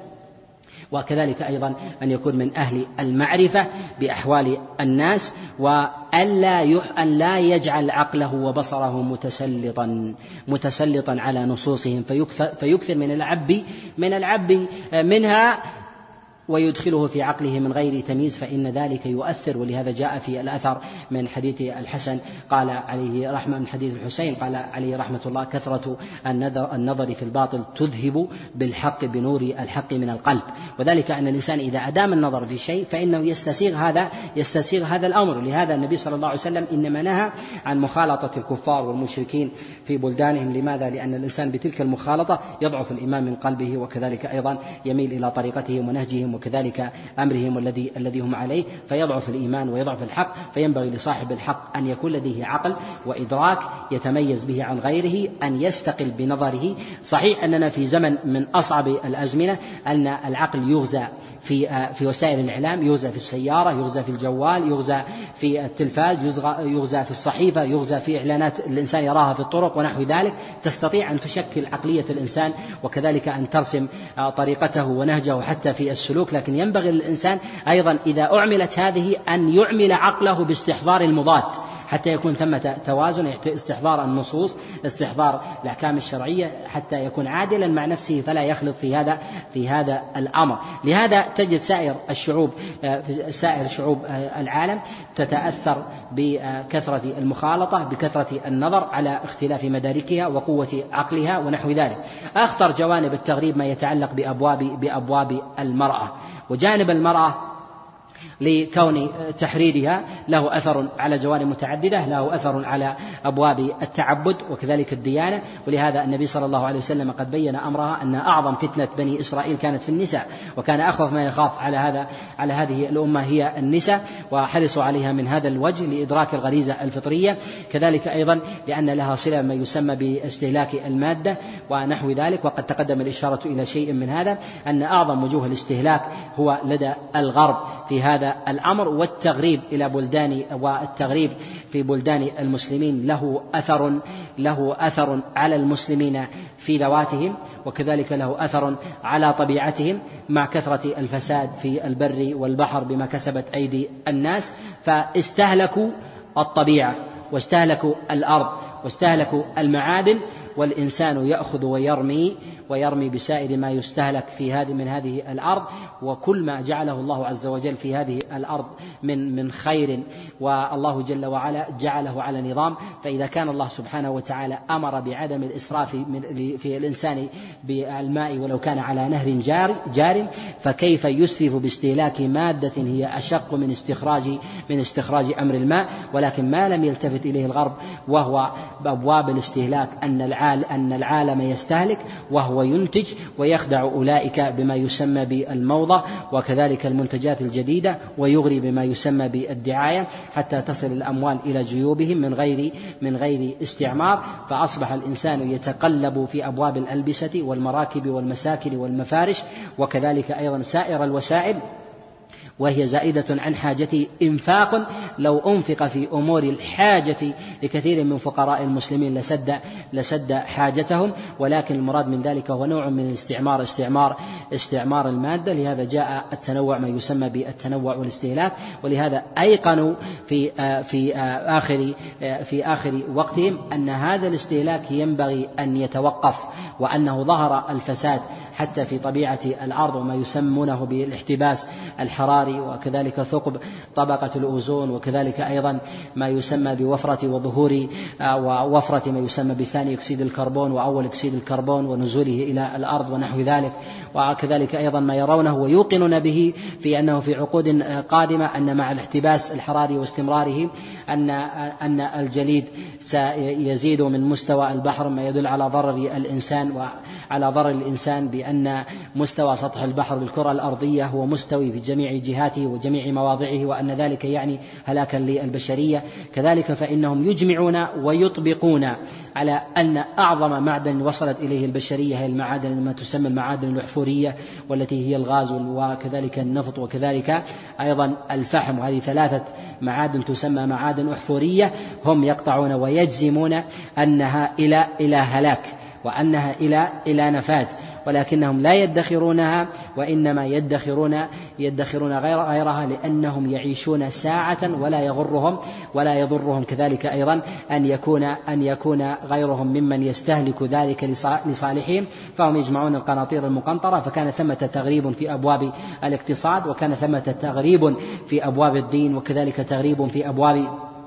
وكذلك أيضا أن يكون من أهل المعرفة بأحوال الناس، وألا أن لا يجعل عقله وبصره متسلطا متسلطا على نصوصهم فيكثر, فيكثر من العب من العب منها ويدخله في عقله من غير تمييز، فإن ذلك يؤثر. ولهذا جاء في الأثر من حديث الحسن قال عليه رحمة من حديث الحسين قال عليه رحمة الله: كثرة النظر, النظر في الباطل تذهب بالحق بنور الحق من القلب. وذلك أن الإنسان إذا أدام النظر في شيء فإنه يستسيغ هذا يستسيغ هذا الأمر. لهذا النبي صلى الله عليه وسلم إنما نهى عن مخالطة الكفار والمشركين في بلدانهم. لماذا؟ لأن الإنسان بتلك المخالطة يضعف الإيمان من قلبه، وكذلك أيضا يميل إلى طريقتهم ونهجهم وكذلك أمرهم الذي الذي هم عليه، فيضعف الإيمان ويضعف الحق. فينبغي لصاحب الحق أن يكون لديه عقل وإدراك يتميز به عن غيره، أن يستقل بنظره. صحيح أننا في زمن من أصعب الأزمنة، أن العقل يغزى في في وسائل الإعلام، يغزى في السيارة، يغزى في الجوال، يغزى في التلفاز، يغزى في الصحيفة، يغزى في إعلانات الإنسان يراها في الطرق ونحو ذلك. تستطيع أن تشكل عقلية الإنسان وكذلك أن ترسم طريقته ونهجه حتى في السلوك. لكن ينبغي للإنسان أيضا إذا أعملت هذه أن يعمل عقله باستحضار المضاد حتى يكون ثمة توازن، استحضار النصوص، استحضار الأحكام الشرعية، حتى يكون عادلا مع نفسه فلا يخلط في هذا في هذا الأمر. لهذا تجد سائر الشعوب سائر شعوب العالم تتأثر بكثرة المخالطة، بكثرة النظر على اختلاف مداركها وقوة عقلها ونحو ذلك. أخطر جوانب التغريب ما يتعلق بأبواب بأبواب المرأة. وجانب المرأة لكون تحريرها له أثر على جوانب متعددة، له أثر على أبواب التعبد وكذلك الديانة. ولهذا النبي صلى الله عليه وسلم قد بين أمرها أن أعظم فتنة بني إسرائيل كانت في النساء، وكان أخوف ما يخاف على هذا على هذه الأمة هي النساء، وحرصوا عليها من هذا الوجه لإدراك الغريزة الفطرية. كذلك أيضا لأن لها صلة ما يسمى باستهلاك المادة ونحو ذلك. وقد تقدم الإشارة إلى شيء من هذا، أن أعظم وجوه الاستهلاك هو لدى الغرب في هذا الأمر. والتغريب إلى بلدان والتغريب في بلدان المسلمين له أثر له أثر على المسلمين في ذواتهم، وكذلك له أثر على طبيعتهم مع كثرة الفساد في البر والبحر بما كسبت أيدي الناس. فاستهلكوا الطبيعة واستهلكوا الأرض واستهلكوا المعادن، والإنسان يأخذ ويرمي ويرمي بسائر ما يستهلك في هذه من هذه الأرض. وكل ما جعله الله عز وجل في هذه الأرض من من خير والله جل وعلا جعله على نظام. فإذا كان الله سبحانه وتعالى أمر بعدم الإسراف في الإنسان بالماء ولو كان على نهر جار جار فكيف يسرف باستهلاك مادة هي أشق من استخراج من استخراج أمر الماء؟ ولكن ما لم يلتفت إليه الغرب وهو بأبواب الاستهلاك أن العالم أن العالم يستهلك، وهو وينتج ويخدع أولئك بما يسمى بالموضة وكذلك المنتجات الجديدة، ويغري بما يسمى بالدعاية حتى تصل الأموال إلى جيوبهم من غير من غير استعمار. فأصبح الإنسان يتقلب في أبواب الألبسة والمراكب والمساكن والمفارش وكذلك أيضا سائر الوسائل، وهي زائدة عن حاجته إنفاق لو أنفق في أمور الحاجة لكثير من فقراء المسلمين لسد لسد حاجتهم، ولكن المراد من ذلك هو نوع من الاستعمار استعمار استعمار المادة. لهذا جاء التنوع ما يسمى بالتنوع والاستهلاك، ولهذا أيقنوا في في آخر في آخر وقتهم أن هذا الاستهلاك ينبغي أن يتوقف، وأنه ظهر الفساد حتى في طبيعة الأرض وما يسمونه بالاحتباس الحراري، وكذلك ثقب طبقة الأوزون، وكذلك أيضا ما يسمى بوفرة وظهور ووفرة ما يسمى بثاني أكسيد الكربون وأول أكسيد الكربون ونزوله إلى الأرض ونحو ذلك. وكذلك أيضا ما يرونه ويوقنون به في أنه في عقود قادمة أن مع الاحتباس الحراري واستمراره أن أن الجليد سيزيد من مستوى البحر، ما يدل على ضرر الإنسان وعلى ضرر الإنسان بأن مستوى سطح البحر بالكرة الأرضية هو مستوي في جميع جهاته وجميع مواضعه، وأن ذلك يعني هلاكا للبشرية. كذلك فإنهم يجمعون ويطبقون على أن أعظم معدن وصلت إليه البشرية هي المعادن ما تسمى المعادن الأحفورية، والتي هي الغاز وكذلك النفط وكذلك أيضا الفحم، وهذه ثلاثة معادن تسمى معادن أحفورية. هم يقطعون ويجزمون أنها إلى إلى هلاك وأنها إلى إلى نفاد، ولكنهم لا يدخرونها، وإنما يدخرون يدخرون غير غيرها لأنهم يعيشون ساعة ولا يغرهم ولا يضرهم كذلك أيضا أن يكون أن يكون غيرهم ممن يستهلك ذلك لصالحهم، فهم يجمعون القناطير المقنطرة. فكان ثمة تغريب في أبواب الاقتصاد، وكان ثمة تغريب في أبواب الدين، وكذلك تغريب في أبواب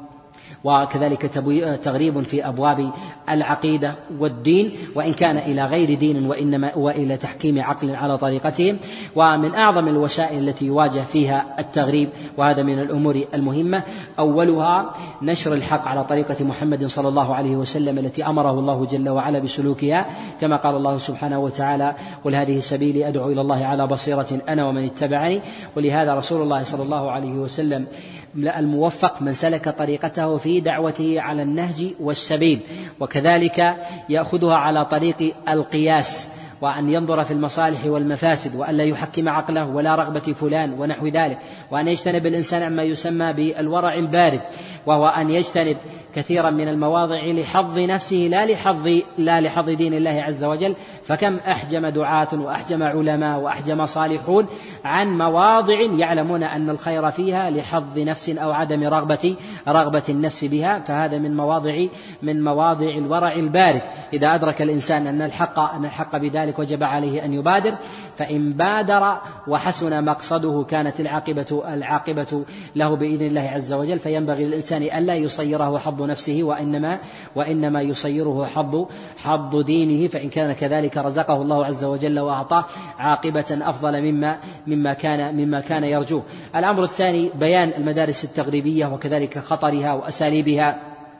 وكذلك تغريب في أبواب العقيدة والدين، وإن كان إلى غير دين وإنما وإلى تحكيم عقل على طريقتهم. ومن أعظم الوسائل التي يواجه فيها التغريب، وهذا من الأمور المهمة، أولها نشر الحق على طريقة محمد صلى الله عليه وسلم التي أمره الله جل وعلا بسلوكها، كما قال الله سبحانه وتعالى: قل هذه سبيلي أدعو إلى الله على بصيرة أنا ومن اتبعني. ولهذا رسول الله صلى الله عليه وسلم الموفق من سلك طريقته في دعوته على النهج والسبيل، وكذلك يأخذها على طريق القياس، وأن ينظر في المصالح والمفاسد، وأن لا يحكم عقله ولا رغبة فلان ونحو ذلك، وأن يجتنب الإنسان عما يسمى بالورع البارد، وهو أن يجتنب كثيرا من المواضع لحظ نفسه لا لحظ لا لحظ دين الله عز وجل. فكم أحجم دعاة وأحجم علماء وأحجم صالحون عن مواضع يعلمون أن الخير فيها لحظ نفس أو عدم رغبة رغبة النفس بها، فهذا من مواضع من مواضع الورع البارد. إذا أدرك الإنسان أن الحق أن الحق بذلك وجب عليه أن يبادر، فإن بادر وحسن مقصده كانت العاقبة العاقبة له بإذن الله عز وجل. فينبغي للإنسان ألا يصيره حظ نفسه، وإنما وإنما يصيره حظ حظ دينه، فإن كان كذلك رزقه الله عز وجل وأعطاه عاقبة أفضل مما مما كان مما كان يرجوه. الأمر الثاني بيان المدارس التغريبية وكذلك خطرها وأساليبها،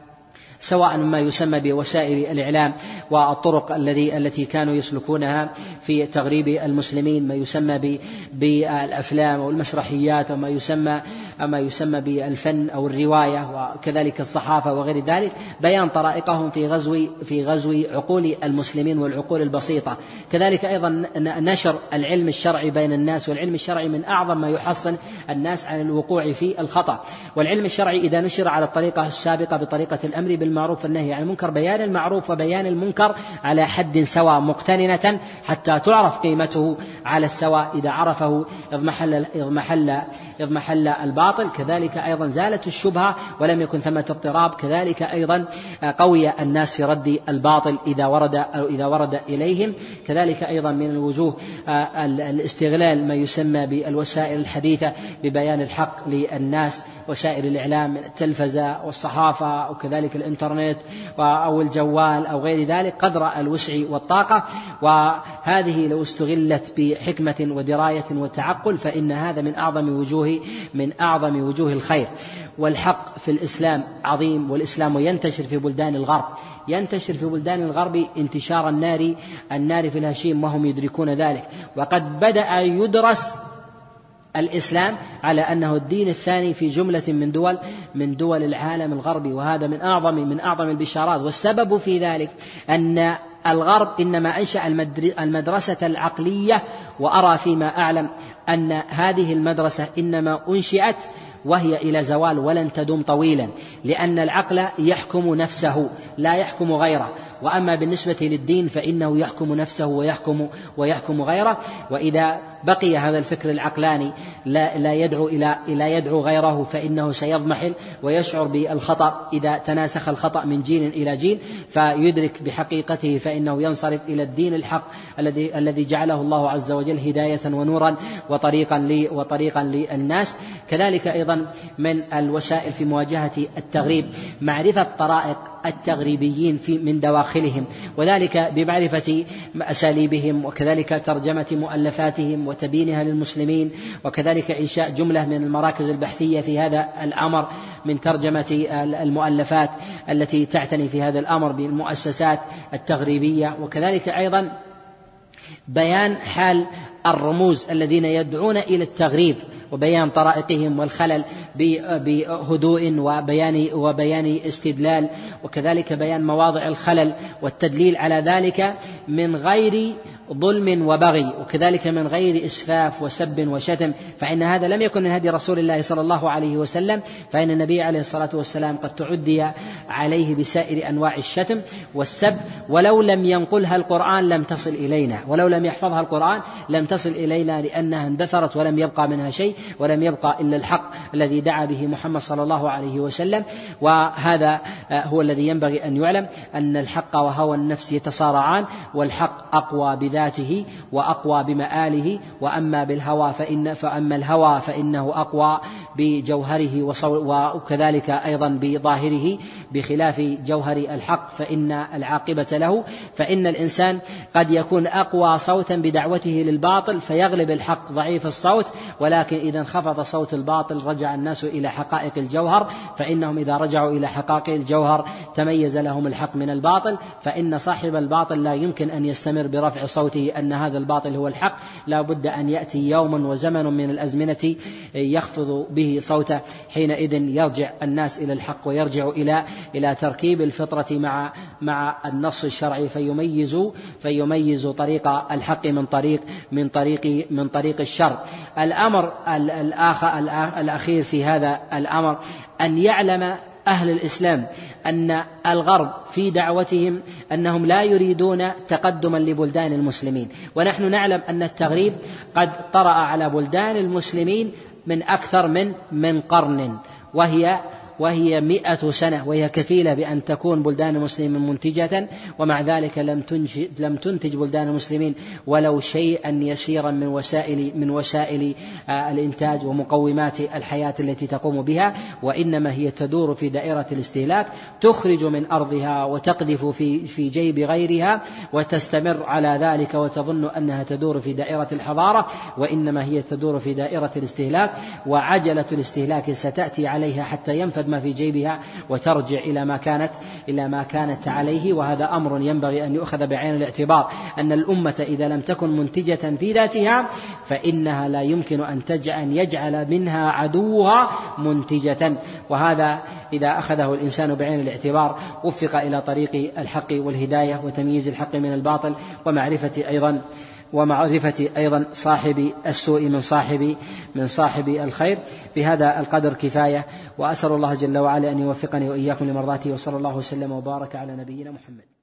سواء ما يسمى بوسائل الإعلام والطرق الذي التي كانوا يسلكونها في تغريب المسلمين، ما يسمى بالأفلام والمسرحيات، وما يسمى ما يسمى بالفن أو الرواية، وكذلك الصحافة وغير ذلك، بيان طرائقهم في غزو في غزو عقول المسلمين والعقول البسيطة. كذلك أيضا نشر العلم الشرعي بين الناس، والعلم الشرعي من أعظم ما يحصن الناس عن الوقوع في الخطأ. والعلم الشرعي إذا نشر على الطريقة السابقة بطريقة الأمر بالمعروف والنهي عن المنكر، بيان المعروف وبيان المنكر على حد سواء مقترنة حتى تعرف قيمته على السواء، إذا عرفه اضمحل اضمحل اضمحل الباطل. كذلك أيضا زالت الشبهة ولم يكن ثمة اضطراب. كذلك أيضا قوي الناس في رد الباطل إذا ورد أو إذا ورد إليهم. كذلك أيضا من الوجوه الاستغلال ما يسمى بالوسائل الحديثة ببيان الحق للناس، وسائل الإعلام من التلفزة والصحافة وكذلك الإنترنت الإنترنت أو الجوال أو غير ذلك قدر الوسع والطاقة، وهذه لو استغلت بحكمة ودراية وتعقل فإن هذا من أعظم وجوه من أعظم وجوه الخير. والحق في الإسلام عظيم، والإسلام ينتشر في بلدان الغرب، ينتشر في بلدان الغرب انتشار النار النار في الهشيم وهم يدركون ذلك. وقد بدأ يدرس الإسلام على أنه الدين الثاني في جملة من دول من دول العالم الغربي، وهذا من أعظم من أعظم البشارات. والسبب في ذلك أن الغرب إنما أنشأ المدرسة العقلية، وأرى فيما أعلم أن هذه المدرسة إنما أنشئت وهي إلى زوال ولن تدوم طويلا، لأن العقل يحكم نفسه لا يحكم غيره، وأما بالنسبة للدين فإنه يحكم نفسه ويحكم ويحكم غيره. وإذا بقي هذا الفكر العقلاني لا, لا يدعو إلى لا يدعو غيره فإنه سيضمحل ويشعر بالخطأ إذا تناسخ الخطأ من جيل إلى جيل، فيدرك بحقيقته فإنه ينصرف إلى الدين الحق الذي الذي جعله الله عز وجل هداية ونورا وطريقا لي وطريقا للناس. كذلك أيضا من الوسائل في مواجهة التغريب معرفة طرائق التغريبيين في من دواخلهم، وذلك بمعرفة أساليبهم، وكذلك ترجمة مؤلفاتهم وتبيينها للمسلمين، وكذلك إنشاء جملة من المراكز البحثية في هذا الأمر من ترجمة المؤلفات التي تعتني في هذا الأمر بالمؤسسات التغريبية، وكذلك أيضا بيان حال الرموز الذين يدعون إلى التغريب وبيان طرائقهم والخلل بهدوء وبيان وبيان استدلال، وكذلك بيان مواضع الخلل والتدليل على ذلك من غير ظلم وبغي، وكذلك من غير إسفاف وسب وشتم، فإن هذا لم يكن من هدي رسول الله صلى الله عليه وسلم، فإن النبي عليه الصلاة والسلام قد تعدي عليه بسائر أنواع الشتم والسب، ولو لم ينقلها القرآن لم تصل إلينا، ولو لم يحفظها القرآن لم تصل إلينا، لأنها اندثرت ولم يبقى منها شيء، ولم يبقى إلا الحق الذي دعا به محمد صلى الله عليه وسلم. وهذا هو الذي ينبغي أن يعلم، أن الحق وهوى النفس يتصارعان، والحق أقوى بذاته وأقوى بمآله، وأما بالهوى فإن فأما الهوى فإنه أقوى بجوهره وكذلك أيضا بظاهره، بخلاف جوهر الحق فإن العاقبة له. فإن الإنسان قد يكون أقوى صوتا بدعوته للباطل فيغلب الحق ضعيف الصوت، ولكن إذا انخفض صوت الباطل رجع الناس إلى حقائق الجوهر، فإنهم إذا رجعوا إلى حقائق الجوهر تميز لهم الحق من الباطل، فإن صاحب الباطل لا يمكن أن يستمر برفع صوته أن هذا الباطل هو الحق، لا بد أن يأتي يوم وزمن من الأزمنة يخفض به صوته، حينئذ يرجع الناس إلى الحق ويرجع إلى إلى تركيب الفطرة مع مع النص الشرعي، فيميز فيميز طريق الحق من طريق من طريق من طريق الشر. الأمر الآخر الأخير في هذا الأمر أن يعلم أهل الإسلام أن الغرب في دعوتهم أنهم لا يريدون تقدما لبلدان المسلمين، ونحن نعلم أن التغريب قد طرأ على بلدان المسلمين من أكثر من من قرن، وهي وهي مئة سنة، وهي كفيلة بأن تكون بلدان المسلمين منتجة، ومع ذلك لم تنتج لم تنتج بلدان المسلمين ولو شيئا يسيرا من وسائل من وسائل الإنتاج ومقومات الحياة التي تقوم بها، وإنما هي تدور في دائرة الاستهلاك، تخرج من أرضها وتقذف في في جيب غيرها وتستمر على ذلك وتظن أنها تدور في دائرة الحضارة، وإنما هي تدور في دائرة الاستهلاك، وعجلة الاستهلاك ستأتي عليها حتى ينفذ ما في جيبها وترجع إلى ما كانت إلى ما كانت عليه. وهذا أمر ينبغي أن يؤخذ بعين الاعتبار، أن الأمة إذا لم تكن منتجة في ذاتها فإنها لا يمكن أن تجعل يجعل منها عدوها منتجة، وهذا إذا أخذه الإنسان بعين الاعتبار وفق إلى طريق الحق والهداية وتمييز الحق من الباطل، ومعرفة أيضا ومعرفة أيضا صاحب السوء من صاحب من صاحب الخير. بهذا القدر كفاية، وأسأل الله جل وعلا أن يوفقني وإياكم لمرضاته، وصلى الله وسلم وبارك على نبينا محمد.